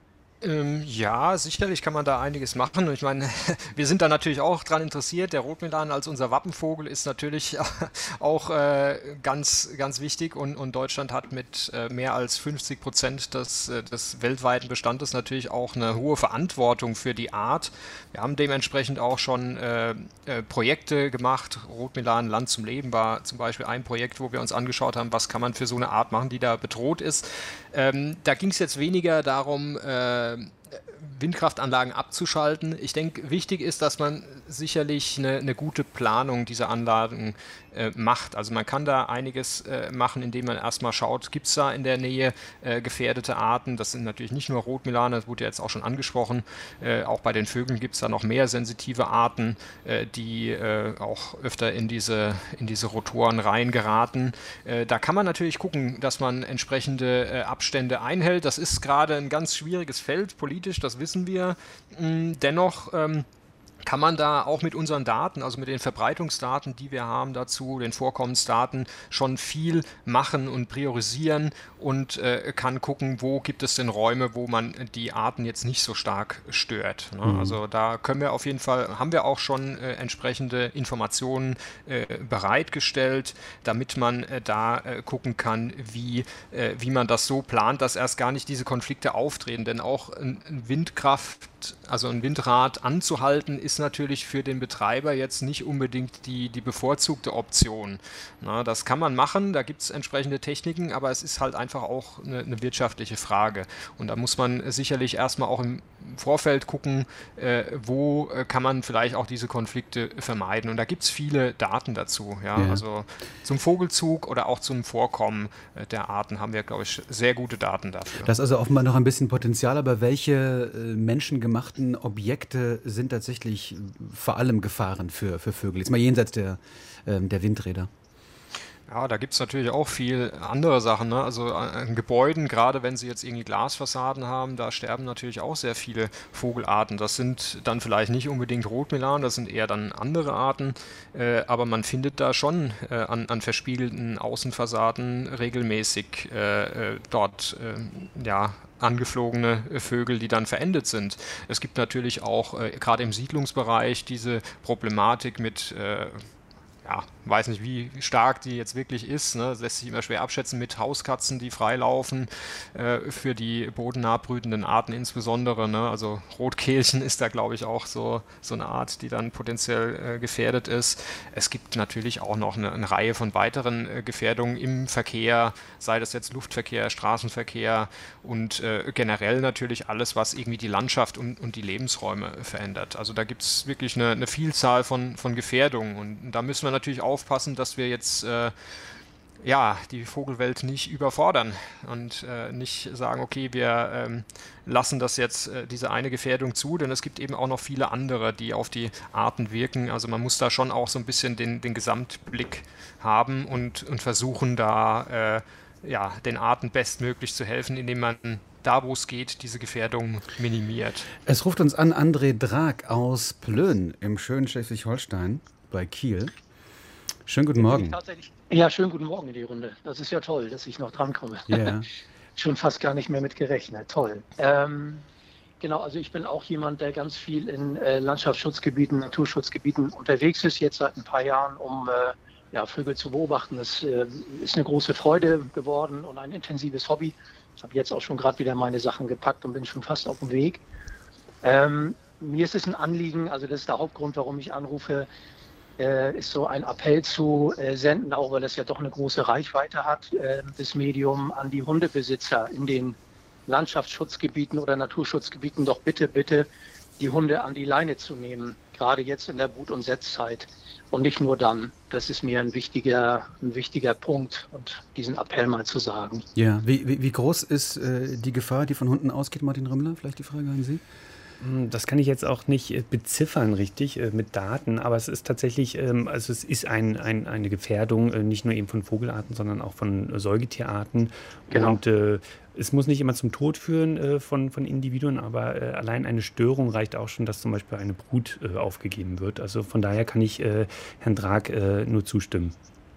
Ähm, ja, sicherlich kann man da einiges machen. Ich meine, wir sind da natürlich auch dran interessiert. Der Rotmilan als unser Wappenvogel ist natürlich auch äh, ganz, ganz wichtig und, und Deutschland hat mit äh, mehr als fünfzig Prozent des, äh, des weltweiten Bestandes natürlich auch eine hohe Verantwortung für die Art. Wir haben dementsprechend auch schon äh, äh, Projekte gemacht. Rotmilan Land zum Leben war zum Beispiel ein Projekt, wo wir uns angeschaut haben, was kann man für so eine Art machen, die da bedroht ist. Ähm, da ging es jetzt weniger darum, äh, Windkraftanlagen abzuschalten. Ich denke, wichtig ist, dass man sicherlich eine, eine gute Planung dieser Anlagen äh, macht. Also man kann da einiges äh, machen, indem man erstmal schaut, gibt es da in der Nähe äh, gefährdete Arten. Das sind natürlich nicht nur Rotmilane, das wurde ja jetzt auch schon angesprochen. Äh, auch bei den Vögeln gibt es da noch mehr sensitive Arten, äh, die äh, auch öfter in diese, in diese Rotoren reingeraten. Äh, da kann man natürlich gucken, dass man entsprechende äh, Abstände einhält. Das ist gerade ein ganz schwieriges Feld politisch, das wissen wir. Dennoch ähm, kann man da auch mit unseren Daten, also mit den Verbreitungsdaten, die wir haben dazu, den Vorkommensdaten, schon viel machen und priorisieren und äh, kann gucken, wo gibt es denn Räume, wo man die Arten jetzt nicht so stark stört. Ne? Mhm. Also da können wir auf jeden Fall, haben wir auch schon äh, entsprechende Informationen äh, bereitgestellt, damit man äh, da äh, gucken kann, wie, äh, wie man das so plant, dass erst gar nicht diese Konflikte auftreten. Denn auch ein, ein Windkraft, also ein Windrad anzuhalten, ist natürlich für den Betreiber jetzt nicht unbedingt die, die bevorzugte Option. Na, das kann man machen, da gibt es entsprechende Techniken, aber es ist halt einfach auch eine, eine wirtschaftliche Frage. Und da muss man sicherlich erstmal auch im Vorfeld gucken, äh, wo äh, kann man vielleicht auch diese Konflikte vermeiden. Und da gibt es viele Daten dazu. Ja? Ja. Also zum Vogelzug oder auch zum Vorkommen äh, der Arten haben wir, glaube ich, sehr gute Daten dafür. Das ist also offenbar noch ein bisschen Potenzial, aber welche äh, menschengemachten Objekte sind tatsächlich vor allem Gefahren für, für Vögel? Jetzt mal jenseits der, äh, der Windräder. Ja, da gibt es natürlich auch viel andere Sachen, ne? Also an Gebäuden, gerade wenn sie jetzt irgendwie Glasfassaden haben, da sterben natürlich auch sehr viele Vogelarten. Das sind dann vielleicht nicht unbedingt Rotmilan, das sind eher dann andere Arten, äh, aber man findet da schon äh, an, an verspiegelten Außenfassaden regelmäßig äh, dort äh, ja, angeflogene Vögel, die dann verendet sind. Es gibt natürlich auch äh, gerade im Siedlungsbereich diese Problematik mit äh, ja, weiß nicht, wie stark die jetzt wirklich ist. Ne? Das lässt sich immer schwer abschätzen mit Hauskatzen, die freilaufen, äh, für die bodennah brütenden Arten insbesondere. Ne? Also Rotkehlchen ist da, glaube ich, auch so, so eine Art, die dann potenziell äh, gefährdet ist. Es gibt natürlich auch noch eine, eine Reihe von weiteren äh, Gefährdungen im Verkehr, sei das jetzt Luftverkehr, Straßenverkehr und äh, generell natürlich alles, was irgendwie die Landschaft und, und die Lebensräume verändert. Also da gibt es wirklich eine, eine Vielzahl von, von Gefährdungen und da müssen wir natürlich aufpassen, dass wir jetzt äh, ja, die Vogelwelt nicht überfordern und äh, nicht sagen, okay, wir ähm, lassen das jetzt, äh, diese eine Gefährdung zu, denn es gibt eben auch noch viele andere, die auf die Arten wirken. Also man muss da schon auch so ein bisschen den, den Gesamtblick haben und, und versuchen da äh, ja, den Arten bestmöglich zu helfen, indem man da, wo es geht, diese Gefährdung minimiert. Es ruft uns an André Drag aus Plön im schönen Schleswig-Holstein bei Kiel. Schönen guten Morgen. Ja, schönen guten Morgen in die Runde. Das ist ja toll, dass ich noch drankomme. Yeah. Schon fast gar nicht mehr mit gerechnet. Toll. Ähm, genau, also ich bin auch jemand, der ganz viel in äh, Landschaftsschutzgebieten, Naturschutzgebieten unterwegs ist, jetzt seit ein paar Jahren, um äh, ja, Vögel zu beobachten. Das äh, ist eine große Freude geworden und ein intensives Hobby. Ich habe jetzt auch schon gerade wieder meine Sachen gepackt und bin schon fast auf dem Weg. Ähm, mir ist es ein Anliegen, also das ist der Hauptgrund, warum ich anrufe, äh, ist so ein Appell zu äh, senden, auch weil es ja doch eine große Reichweite hat, äh, das Medium an die Hundebesitzer in den Landschaftsschutzgebieten oder Naturschutzgebieten, doch bitte, bitte die Hunde an die Leine zu nehmen, gerade jetzt in der Brut- und Setzzeit und nicht nur dann. Das ist mir ein wichtiger, ein wichtiger Punkt und diesen Appell mal zu sagen. Ja, wie, wie, wie groß ist äh, die Gefahr, die von Hunden ausgeht, Martin Rümmler? Vielleicht die Frage an Sie? Das kann ich jetzt auch nicht beziffern richtig äh, mit Daten, aber es ist tatsächlich, ähm, also es ist ein, ein, eine Gefährdung, äh, nicht nur eben von Vogelarten, sondern auch von äh, Säugetierarten. Genau. Und äh, es muss nicht immer zum Tod führen äh, von, von Individuen, aber äh, allein eine Störung reicht auch schon, dass zum Beispiel eine Brut äh, aufgegeben wird. Also von daher kann ich äh, Herrn Drag äh, nur zustimmen.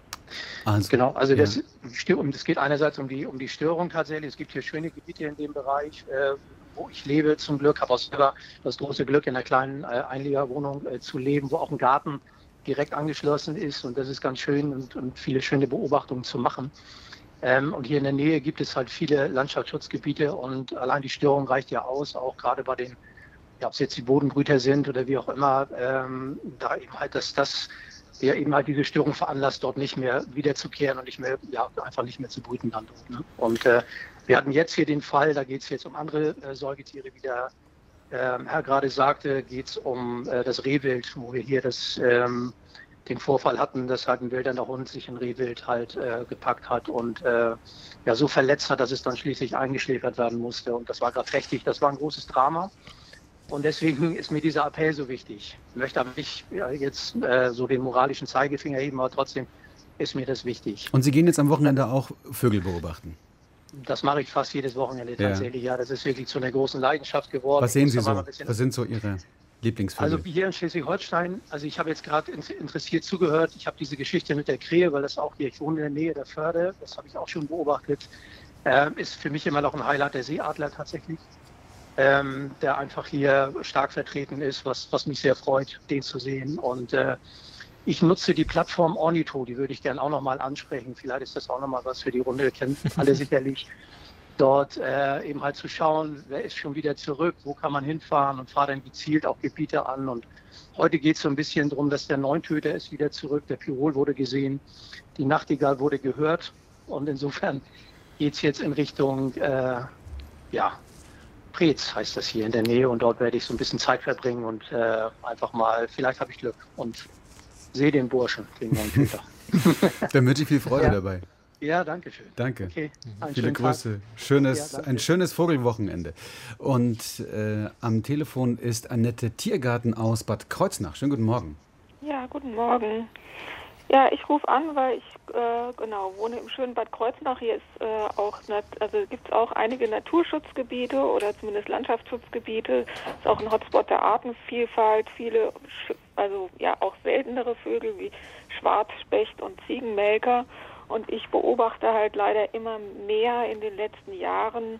Also, genau, also ja. das, das geht einerseits um die, um die Störung tatsächlich. Es gibt hier schöne Gebiete in dem Bereich, äh, wo ich lebe zum Glück, habe auch selber das große Glück, in einer kleinen äh, Einliegerwohnung äh, zu leben, wo auch ein Garten direkt angeschlossen ist und das ist ganz schön und, und viele schöne Beobachtungen zu machen. Ähm, und hier in der Nähe gibt es halt viele Landschaftsschutzgebiete und allein die Störung reicht ja aus, auch gerade bei den, ja, ob es jetzt die Bodenbrüter sind oder wie auch immer, ähm, da eben halt, dass das ja eben halt diese Störung veranlasst, dort nicht mehr wiederzukehren und nicht mehr, ja, einfach nicht mehr zu brüten dann dort. Ne? Und äh, wir hatten jetzt hier den Fall, da geht es jetzt um andere äh, Säugetiere, wie der ähm, Herr gerade sagte, geht es um äh, das Rehwild, wo wir hier das, ähm, den Vorfall hatten, dass halt ein wildernder Hund sich ein Rehwild halt äh, gepackt hat und äh, ja so verletzt hat, dass es dann schließlich eingeschläfert werden musste. Und das war gerade trächtig, das war ein großes Drama. Und deswegen ist mir dieser Appell so wichtig. Ich möchte aber nicht ja, jetzt äh, so den moralischen Zeigefinger heben, aber trotzdem ist mir das wichtig. Und Sie gehen jetzt am Wochenende auch Vögel beobachten? Das mache ich fast jedes Wochenende ja. tatsächlich. Ja, das ist wirklich zu einer großen Leidenschaft geworden. Was sehen Sie so? Was sind so Ihre Lieblingsvögel? Also hier in Schleswig-Holstein, also ich habe jetzt gerade interessiert zugehört, ich habe diese Geschichte mit der Krähe, weil das auch hier, ich wohne in der Nähe der Förde, das habe ich auch schon beobachtet, äh, ist für mich immer noch ein Highlight der Seeadler tatsächlich, ähm, der einfach hier stark vertreten ist, was, was mich sehr freut, den zu sehen. Und äh, ich nutze die Plattform Ornitho, die würde ich gerne auch nochmal ansprechen, vielleicht ist das auch nochmal was für die Runde, kennen alle sicherlich. Dort äh, eben halt zu schauen, wer ist schon wieder zurück, wo kann man hinfahren und fahre dann gezielt auch Gebiete an. Und heute geht es so ein bisschen darum, dass der Neuntöter ist wieder zurück, der Pirol wurde gesehen, die Nachtigall wurde gehört. Und insofern geht es jetzt in Richtung, äh, ja, Preetz heißt das hier in der Nähe. Und dort werde ich so ein bisschen Zeit verbringen und äh, einfach mal, vielleicht habe ich Glück und sehe den Burschen, den Neuntöter. Dann wünsche ich viel Freude ja. dabei. Ja, danke schön. Danke. Okay, viele Grüße. Schönes, ja, ein schönes Vogelwochenende. Und äh, am Telefon ist Annette Tiergarten aus Bad Kreuznach. Schönen guten Morgen. Ja, guten Morgen. Ja, ich rufe an, weil ich äh, genau wohne im schönen Bad Kreuznach. Hier ist äh, auch, also gibt es auch einige Naturschutzgebiete oder zumindest Landschaftsschutzgebiete. Ist auch ein Hotspot der Artenvielfalt. Viele, also ja auch seltenere Vögel wie Schwarzspecht und Ziegenmelker. Und ich beobachte halt leider immer mehr in den letzten Jahren,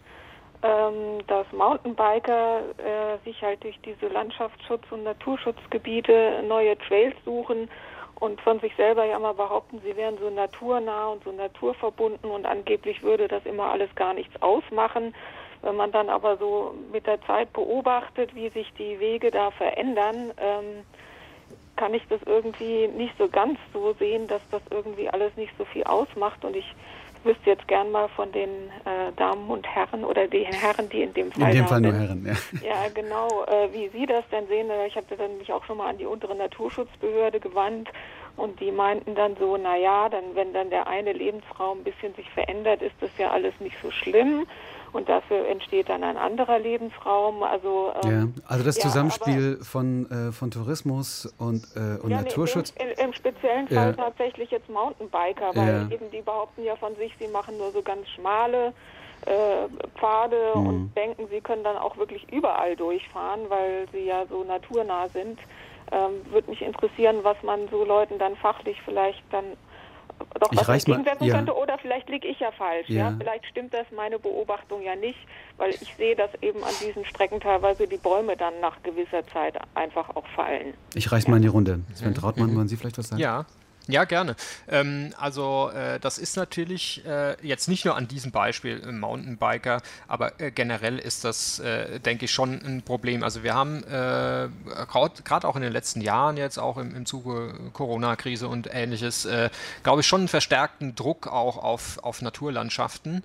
ähm, dass Mountainbiker äh, sich halt durch diese Landschaftsschutz- und Naturschutzgebiete neue Trails suchen und von sich selber ja mal behaupten, sie wären so naturnah und so naturverbunden und angeblich würde das immer alles gar nichts ausmachen. Wenn man dann aber so mit der Zeit beobachtet, wie sich die Wege da verändern, ähm, kann ich das irgendwie nicht so ganz so sehen, dass das irgendwie alles nicht so viel ausmacht. Und ich wüsste jetzt gern mal von den äh, Damen und Herren oder den Herren, die in dem Fall... In dem Fall nur sind. Herren, ja. Ja, genau, äh, wie Sie das denn sehen. Ich habe dann mich auch schon mal an die untere Naturschutzbehörde gewandt und die meinten dann so, naja, dann, wenn dann der eine Lebensraum ein bisschen sich verändert, ist das ja alles nicht so schlimm. Und dafür entsteht dann ein anderer Lebensraum. Also, ähm, ja, also das ja, Zusammenspiel von, äh, von Tourismus und, äh, und ja, Naturschutz. Nee, im, im speziellen Fall ja. tatsächlich jetzt Mountainbiker, weil ja. eben die behaupten ja von sich, sie machen nur so ganz schmale äh, Pfade mhm. und denken, sie können dann auch wirklich überall durchfahren, weil sie ja so naturnah sind. Ähm, würde mich interessieren, was man so Leuten dann fachlich vielleicht dann doch ich was entgegensetzen ja. könnte, oder vielleicht liege ich ja falsch. Ja. ja, vielleicht stimmt das meine Beobachtung ja nicht, weil ich sehe, dass eben an diesen Strecken teilweise die Bäume dann nach gewisser Zeit einfach auch fallen. Ich reiche ja. mal in die Runde. Sven Trautmann, mhm. wollen Sie vielleicht was sagen? Ja. Ja, gerne. Ähm, also äh, das ist natürlich äh, jetzt nicht nur an diesem Beispiel äh, Mountainbiker, aber äh, generell ist das, äh, denke ich, schon ein Problem. Also wir haben äh, gerade auch in den letzten Jahren jetzt auch im, im Zuge Corona-Krise und Ähnliches, äh, glaube ich, schon einen verstärkten Druck auch auf, auf Naturlandschaften.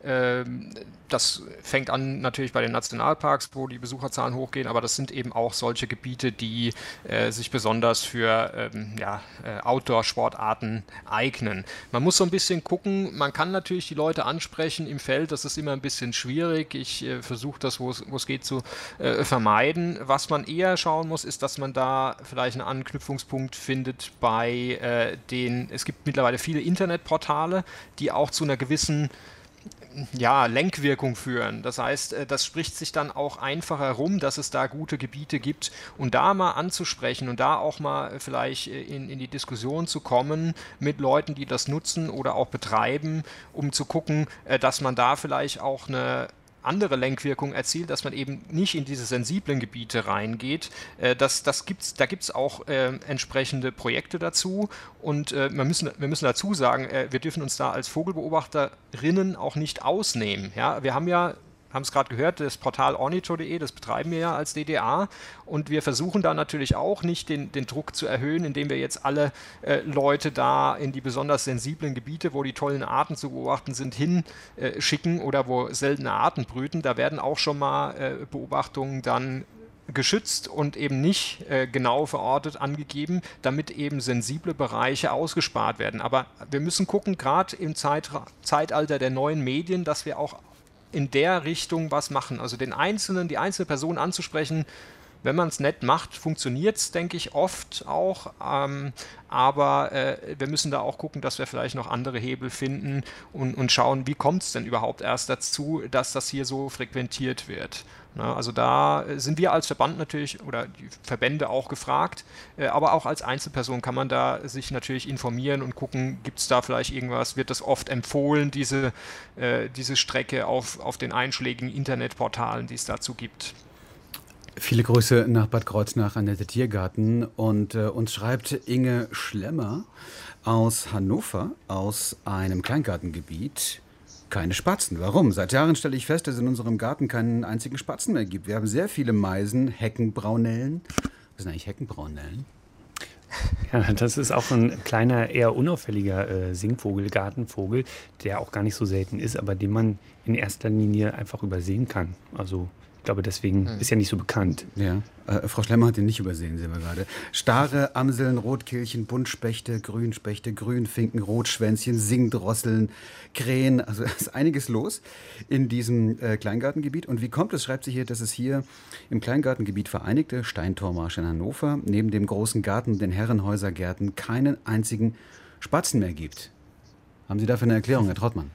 Das fängt an natürlich bei den Nationalparks, wo die Besucherzahlen hochgehen, aber das sind eben auch solche Gebiete, die äh, sich besonders für ähm, ja, äh, Outdoor-Sportarten eignen. Man muss so ein bisschen gucken, man kann natürlich die Leute ansprechen im Feld, das ist immer ein bisschen schwierig. Ich äh, versuche das, wo es geht, zu äh, vermeiden. Was man eher schauen muss, ist, dass man da vielleicht einen Anknüpfungspunkt findet bei äh, den, es gibt mittlerweile viele Internetportale, die auch zu einer gewissen ja, Lenkwirkung führen. Das heißt, das spricht sich dann auch einfacher rum, dass es da gute Gebiete gibt und da mal anzusprechen und da auch mal vielleicht in, in die Diskussion zu kommen mit Leuten, die das nutzen oder auch betreiben, um zu gucken, dass man da vielleicht auch eine andere Lenkwirkung erzielt, dass man eben nicht in diese sensiblen Gebiete reingeht. Äh, das, das gibt's, da gibt es auch äh, entsprechende Projekte dazu und äh, wir, müssen, wir müssen dazu sagen, äh, wir dürfen uns da als Vogelbeobachterinnen auch nicht ausnehmen. Ja? Wir haben ja haben es gerade gehört, das Portal ornitho punkt de, das betreiben wir ja als D D A und wir versuchen da natürlich auch nicht den, den Druck zu erhöhen, indem wir jetzt alle äh, Leute da in die besonders sensiblen Gebiete, wo die tollen Arten zu beobachten sind, hinschicken äh, oder wo seltene Arten brüten. Da werden auch schon mal äh, Beobachtungen dann geschützt und eben nicht äh, genau verortet angegeben, damit eben sensible Bereiche ausgespart werden. Aber wir müssen gucken, gerade im Zeit, Zeitalter der neuen Medien, dass wir auch in der Richtung was machen. Also den Einzelnen, die einzelne Person anzusprechen, wenn man es nett macht, funktioniert es, denke ich, oft auch. Ähm, aber äh, wir müssen da auch gucken, dass wir vielleicht noch andere Hebel finden und, und schauen, wie kommt es denn überhaupt erst dazu, dass das hier so frequentiert wird. Na, also da sind wir als Verband natürlich oder die Verbände auch gefragt, äh, aber auch als Einzelperson kann man da sich natürlich informieren und gucken, gibt es da vielleicht irgendwas, wird das oft empfohlen, diese, äh, diese Strecke auf, auf den einschlägigen Internetportalen, die es dazu gibt. Viele Grüße nach Bad Kreuznach an der Tiergarten und äh, uns schreibt Inge Schlemmer aus Hannover, aus einem Kleingartengebiet. Keine Spatzen. Warum? Seit Jahren stelle ich fest, dass es in unserem Garten keinen einzigen Spatzen mehr gibt. Wir haben sehr viele Meisen, Heckenbraunellen. Was sind eigentlich Heckenbraunellen? Ja, das ist auch ein kleiner, eher unauffälliger äh, Singvogel, Gartenvogel, der auch gar nicht so selten ist, aber den man in erster Linie einfach übersehen kann. Also ich glaube, deswegen ist ja nicht so bekannt. Ja, äh, Frau Schlemmer hat den nicht übersehen, sehen wir gerade. Stare, Amseln, Rotkehlchen, Buntspechte, Grünspechte, Grünfinken, Rotschwänzchen, Singdrosseln, Krähen. Also es ist einiges los in diesem äh, Kleingartengebiet. Und wie kommt es, schreibt sie hier, dass es hier im Kleingartengebiet Vereinigte, Steintormarsch in Hannover, neben dem großen Garten, den Herrenhäusergärten, keinen einzigen Spatzen mehr gibt. Haben Sie dafür eine Erklärung, Herr Trautmann?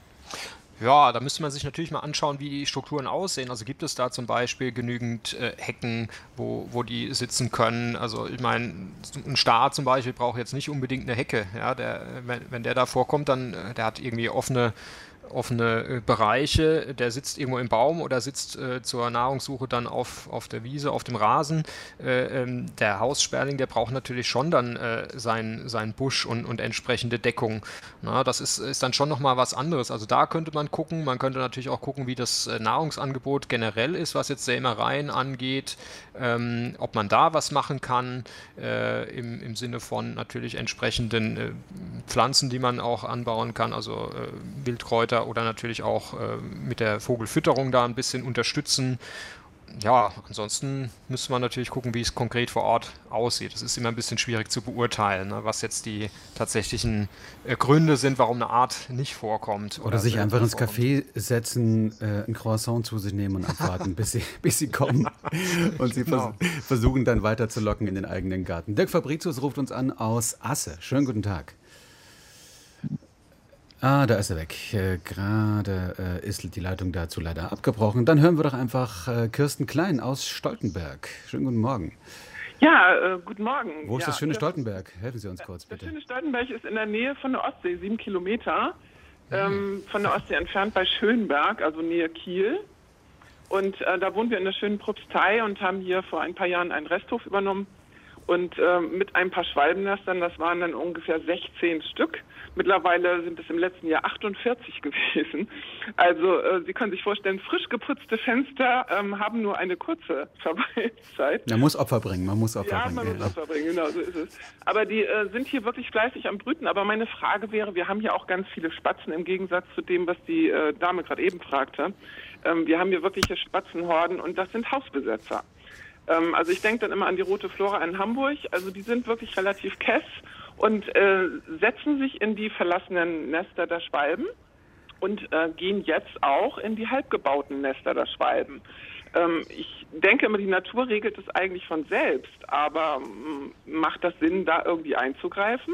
Ja, da müsste man sich natürlich mal anschauen, wie die Strukturen aussehen. Also gibt es da zum Beispiel genügend äh, Hecken, wo, wo die sitzen können. Also ich meine, ein Star zum Beispiel braucht jetzt nicht unbedingt eine Hecke. Ja, der, wenn, wenn der da vorkommt, dann der hat irgendwie offene offene Bereiche, der sitzt irgendwo im Baum oder sitzt äh, zur Nahrungssuche dann auf, auf der Wiese, auf dem Rasen. Äh, ähm, der Haussperling, der braucht natürlich schon dann äh, sein, sein Busch und, und entsprechende Deckung. Na, das ist, ist dann schon nochmal was anderes. Also da könnte man gucken, man könnte natürlich auch gucken, wie das äh, Nahrungsangebot generell ist, was jetzt Sämereien angeht, ähm, ob man da was machen kann, äh, im, im Sinne von natürlich entsprechenden äh, Pflanzen, die man auch anbauen kann, also äh, Wildkräuter oder natürlich auch äh, mit der Vogelfütterung da ein bisschen unterstützen. Ja, ansonsten müsste man natürlich gucken, wie es konkret vor Ort aussieht. Das ist immer ein bisschen schwierig zu beurteilen, ne, was jetzt die tatsächlichen äh, Gründe sind, warum eine Art nicht vorkommt. Oder, oder sich einfach ins Café setzen, äh, ein Croissant zu sich nehmen und abwarten, bis sie, bis sie kommen. Und sie vers- versuchen dann weiter zu locken in den eigenen Garten. Dirk Fabricius ruft uns an aus Asse. Schönen guten Tag. Ah, da ist er weg. Äh, Gerade äh, ist die Leitung dazu leider abgebrochen. Dann hören wir doch einfach äh, Kirsten Klein aus Stoltenberg. Schönen guten Morgen. Ja, äh, guten Morgen. Wo ist ja, das schöne das, Stoltenberg? Helfen Sie uns kurz, bitte. bitte. Das schöne Stoltenberg ist in der Nähe von der Ostsee, sieben Kilometer. Ähm, von der Ostsee entfernt bei Schönberg, also nähe Kiel. Und äh, da wohnen wir in der schönen Propstei und haben hier vor ein paar Jahren einen Resthof übernommen. Und äh, mit ein paar Schwalbennestern, das waren dann ungefähr sechzehn Stück. Mittlerweile sind es im letzten Jahr achtundvierzig gewesen. Also äh, Sie können sich vorstellen, frisch geputzte Fenster ähm, haben nur eine kurze Verweilzeit. Man muss Opfer bringen, man muss Opfer ja, bringen. Man ja, muss Opfer bringen, genau so ist es. Aber die äh, sind hier wirklich fleißig am Brüten. Aber meine Frage wäre, wir haben hier auch ganz viele Spatzen im Gegensatz zu dem, was die äh, Dame gerade eben fragte. Ähm, wir haben hier wirkliche Spatzenhorden und das sind Hausbesetzer. Also ich denke dann immer an die Rote Flora in Hamburg. Also die sind wirklich relativ kess und äh, setzen sich in die verlassenen Nester der Schwalben und äh, gehen jetzt auch in die halbgebauten Nester der Schwalben. Ähm, ich denke immer, die Natur regelt es eigentlich von selbst, aber m- macht das Sinn, da irgendwie einzugreifen?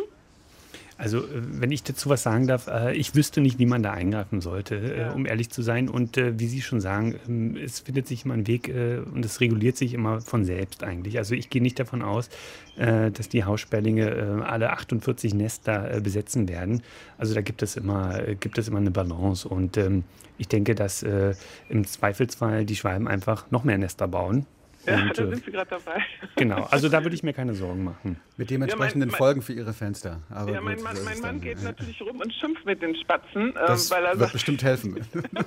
Also, wenn ich dazu was sagen darf, ich wüsste nicht, wie man da eingreifen sollte, ja. um ehrlich zu sein. Und wie Sie schon sagen, es findet sich immer ein Weg und es reguliert sich immer von selbst eigentlich. Also ich gehe nicht davon aus, dass die Haussperlinge alle achtundvierzig Nester besetzen werden. Also da gibt es immer, gibt es immer eine Balance. Und ich denke, dass im Zweifelsfall die Schwalben einfach noch mehr Nester bauen. Ja, und, da sind Sie gerade dabei. Genau, also da würde ich mir keine Sorgen machen. Mit dementsprechenden ja, mein, Folgen für Ihre Fenster. Aber ja, mein, gut, Mann, mein Mann geht ja. natürlich rum und schimpft mit den Spatzen. Das ähm, weil er wird sagt, bestimmt helfen.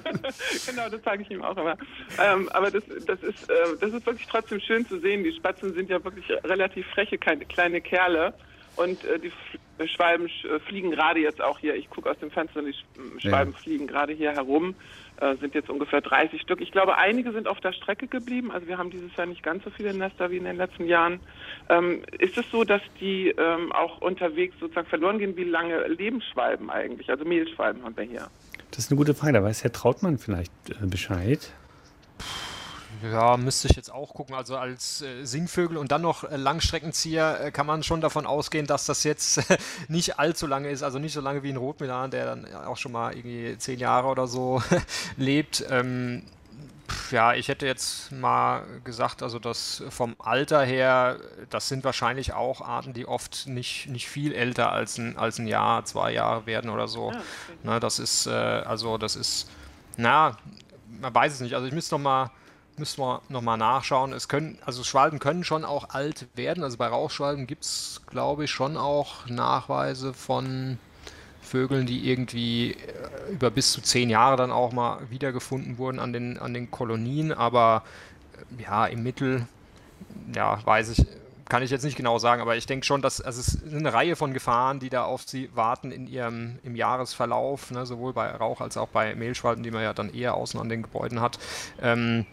Genau, das sage ich ihm auch immer. Ähm, aber das, das, ist, äh, das ist wirklich trotzdem schön zu sehen. Die Spatzen sind ja wirklich relativ freche, kleine, kleine Kerle. Und äh, die F- Schwalben sch- fliegen gerade jetzt auch hier. Ich gucke aus dem Fenster und die Sch- Schwalben ja. fliegen gerade hier herum. Äh, sind jetzt ungefähr dreißig Stück. Ich glaube, einige sind auf der Strecke geblieben. Also wir haben dieses Jahr nicht ganz so viele Nester wie in den letzten Jahren. Ähm, ist es so, dass die ähm, auch unterwegs sozusagen verloren gehen? Wie lange leben Schwalben eigentlich? Also Mehlschwalben haben wir hier. Das ist eine gute Frage. Da weiß Herr Trautmann vielleicht äh, Bescheid. Ja, müsste ich jetzt auch gucken. Also als äh, Singvögel und dann noch äh, Langstreckenzieher äh, kann man schon davon ausgehen, dass das jetzt äh, nicht allzu lange ist. Also nicht so lange wie ein Rotmilan, der dann auch schon mal irgendwie zehn Jahre oder so lebt. Ähm, pf, ja, ich hätte jetzt mal gesagt, also das vom Alter her, das sind wahrscheinlich auch Arten, die oft nicht, nicht viel älter als ein, als ein Jahr, zwei Jahre werden oder so. Ja, okay. Ne, das ist, äh, also das ist, na, man weiß es nicht. Also ich müsste noch mal Müssen wir nochmal nachschauen. Es können, also Schwalben können schon auch alt werden. Also bei Rauchschwalben gibt es, glaube ich, schon auch Nachweise von Vögeln, die irgendwie äh, über bis zu zehn Jahre dann auch mal wiedergefunden wurden an den, an den Kolonien. Aber äh, ja, im Mittel, ja, weiß ich, kann ich jetzt nicht genau sagen, aber ich denke schon, dass also es ist eine Reihe von Gefahren, die da auf sie warten in ihrem im Jahresverlauf, ne, sowohl bei Rauch als auch bei Mehlschwalben, die man ja dann eher außen an den Gebäuden hat. Ähm,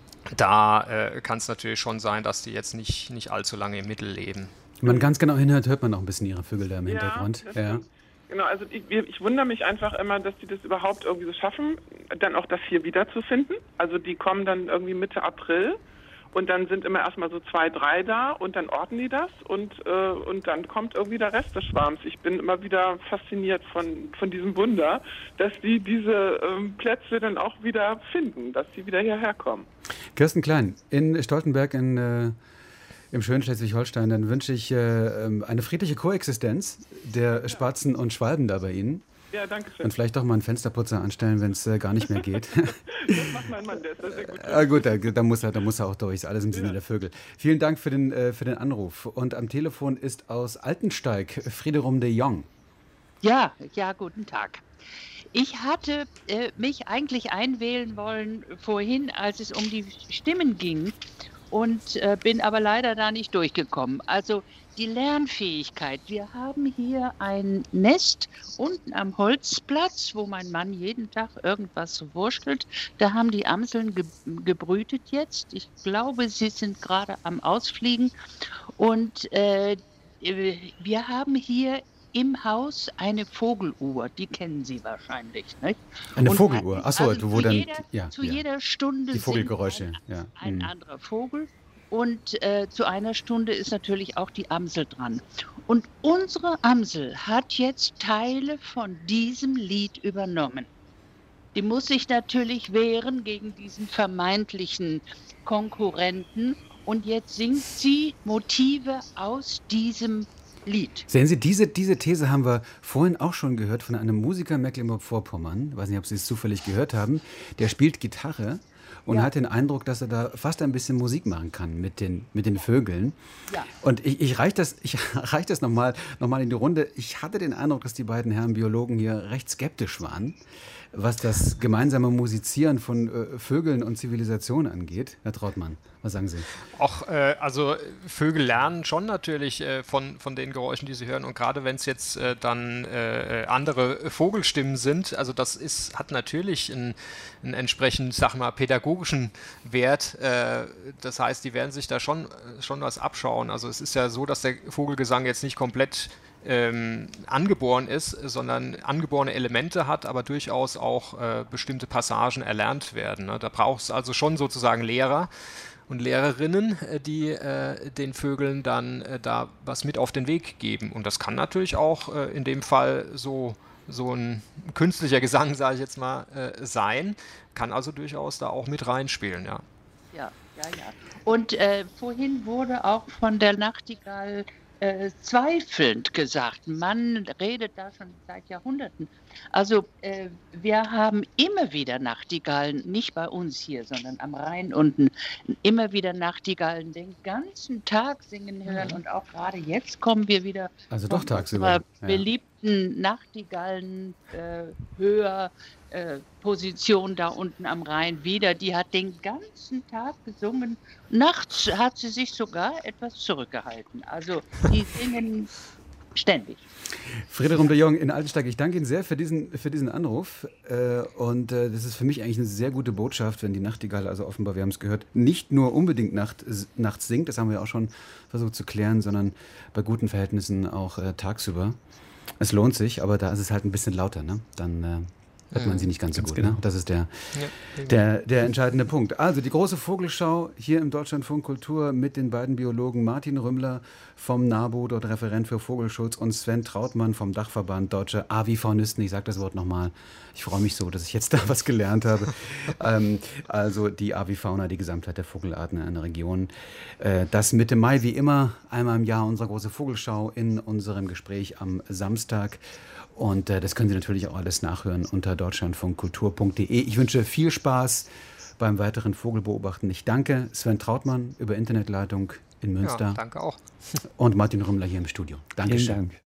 Da äh, kann es natürlich schon sein, dass die jetzt nicht, nicht allzu lange im Mittel leben. Wenn man ganz genau hinhört, hört man auch ein bisschen ihre Vögel da im Ja, Hintergrund. das Ja. stimmt. Genau, also ich, ich wundere mich einfach immer, dass die das überhaupt irgendwie so schaffen, dann auch das hier wiederzufinden. Also die kommen dann irgendwie Mitte April und dann sind immer erstmal so zwei, drei da und dann orten die das und, äh, und dann kommt irgendwie der Rest des Schwarms. Ich bin immer wieder fasziniert von, von diesem Wunder, dass die diese ähm, Plätze dann auch wieder finden, dass die wieder hierher kommen. Kirsten Klein, in Stoltenberg in, äh, im schönen Schleswig-Holstein, dann wünsche ich äh, eine friedliche Koexistenz der Spatzen und Schwalben da bei Ihnen. Ja, danke schön. Und vielleicht doch mal einen Fensterputzer anstellen, wenn es äh, gar nicht mehr geht. Das macht mein Mann, der ist da sehr gut. Ah, gut, da, da, muss er, da muss er auch durch. Ist alles im Sinne Ja. der Vögel. Vielen Dank für den, äh, für den Anruf. Und am Telefon ist aus Altensteig Friederum de Jong. Ja, ja, guten Tag. Ich hatte äh, mich eigentlich einwählen wollen vorhin, als es um die Stimmen ging und äh, bin aber leider da nicht durchgekommen. Also die Lernfähigkeit. Wir haben hier ein Nest unten am Holzplatz, wo mein Mann jeden Tag irgendwas wurschtelt. Da haben die Amseln ge gebrütet jetzt. Ich glaube, sie sind gerade am Ausfliegen. Und äh, wir haben hier im Haus eine Vogeluhr, die kennen Sie wahrscheinlich, nicht? Eine Und Vogeluhr, achso, also wo zu dann jeder, ja, zu ja. jeder Stunde Die singt Vogelgeräusche. ein, Ja. ein Mhm. anderer Vogel und äh, zu einer Stunde ist natürlich auch die Amsel dran. Und unsere Amsel hat jetzt Teile von diesem Lied übernommen. Die muss sich natürlich wehren gegen diesen vermeintlichen Konkurrenten und jetzt singt sie Motive aus diesem Lied. Sehen Sie, diese, diese These haben wir vorhin auch schon gehört von einem Musiker Mecklenburg-Vorpommern. Ich weiß nicht, ob Sie es zufällig gehört haben. Der spielt Gitarre und Ja. hat den Eindruck, dass er da fast ein bisschen Musik machen kann mit den, mit den Vögeln. Ja. Und ich, ich reiche das, ich reich das nochmal noch mal in die Runde. Ich hatte den Eindruck, dass die beiden Herren Biologen hier recht skeptisch waren, was das gemeinsame Musizieren von äh, Vögeln und Zivilisation angeht. Herr Trautmann, was sagen Sie? Auch, äh, also Vögel lernen schon natürlich äh, von, von den Geräuschen, die sie hören. Und gerade wenn es jetzt äh, dann äh, andere Vogelstimmen sind, also das ist, hat natürlich einen, einen entsprechend, sag mal, pädagogischen Wert. Äh, das heißt, die werden sich da schon, schon was abschauen. Also es ist ja so, dass der Vogelgesang jetzt nicht komplett ähm, angeboren ist, sondern angeborene Elemente hat, aber durchaus auch äh, bestimmte Passagen erlernt werden. Ne? Da braucht es also schon sozusagen Lehrer und Lehrerinnen, äh, die äh, den Vögeln dann äh, da was mit auf den Weg geben. Und das kann natürlich auch äh, in dem Fall so, so ein künstlicher Gesang, sage ich jetzt mal, äh, sein. Kann also durchaus da auch mit reinspielen, ja. Ja, ja, ja. Und äh, vorhin wurde auch von der Nachtigall äh, zweifelnd gesagt. Man redet da schon seit Jahrhunderten. Also äh, wir haben immer wieder Nachtigallen, nicht bei uns hier, sondern am Rhein unten, immer wieder Nachtigallen den ganzen Tag singen hören. Mhm. Und auch gerade jetzt kommen wir wieder Also doch von tagsüber, unserer ja. beliebten Nachtigallen äh, höher äh, Position da unten am Rhein wieder. Die hat den ganzen Tag gesungen. Nachts hat sie sich sogar etwas zurückgehalten. Also die singen ständig. Friederum de Jong in Altensteig, ich danke Ihnen sehr für diesen, für diesen Anruf. Äh, und äh, das ist für mich eigentlich eine sehr gute Botschaft, wenn die Nachtigall, also offenbar, wir haben es gehört, nicht nur unbedingt nacht, nachts singt, das haben wir auch schon versucht zu klären, sondern bei guten Verhältnissen auch äh, tagsüber. Es lohnt sich, aber da ist es halt ein bisschen lauter, ne? Dann äh, hört man sie nicht ganz, ganz so gut. genau. Ne? Das ist der, Ja. der, der entscheidende Punkt. Also die große Vogelschau hier im Deutschlandfunk Kultur mit den beiden Biologen Martin Rümmler vom NABU, dort Referent für Vogelschutz, und Sven Trautmann vom Dachverband Deutsche Avifaunisten. Ich sage das Wort nochmal. Ich freue mich so, dass ich jetzt da was gelernt habe. ähm, also die Avifauna, die Gesamtheit der Vogelarten in einer Region. Äh, das Mitte Mai, wie immer, einmal im Jahr unsere große Vogelschau in unserem Gespräch am Samstag. Und äh, das können Sie natürlich auch alles nachhören unter deutschlandfunkkultur punkt de. Ich wünsche viel Spaß beim weiteren Vogelbeobachten. Ich danke Sven Trautmann über Internetleitung in Münster. Ja, danke auch. Und Martin Rümmler hier im Studio. Dankeschön. Vielen Dank.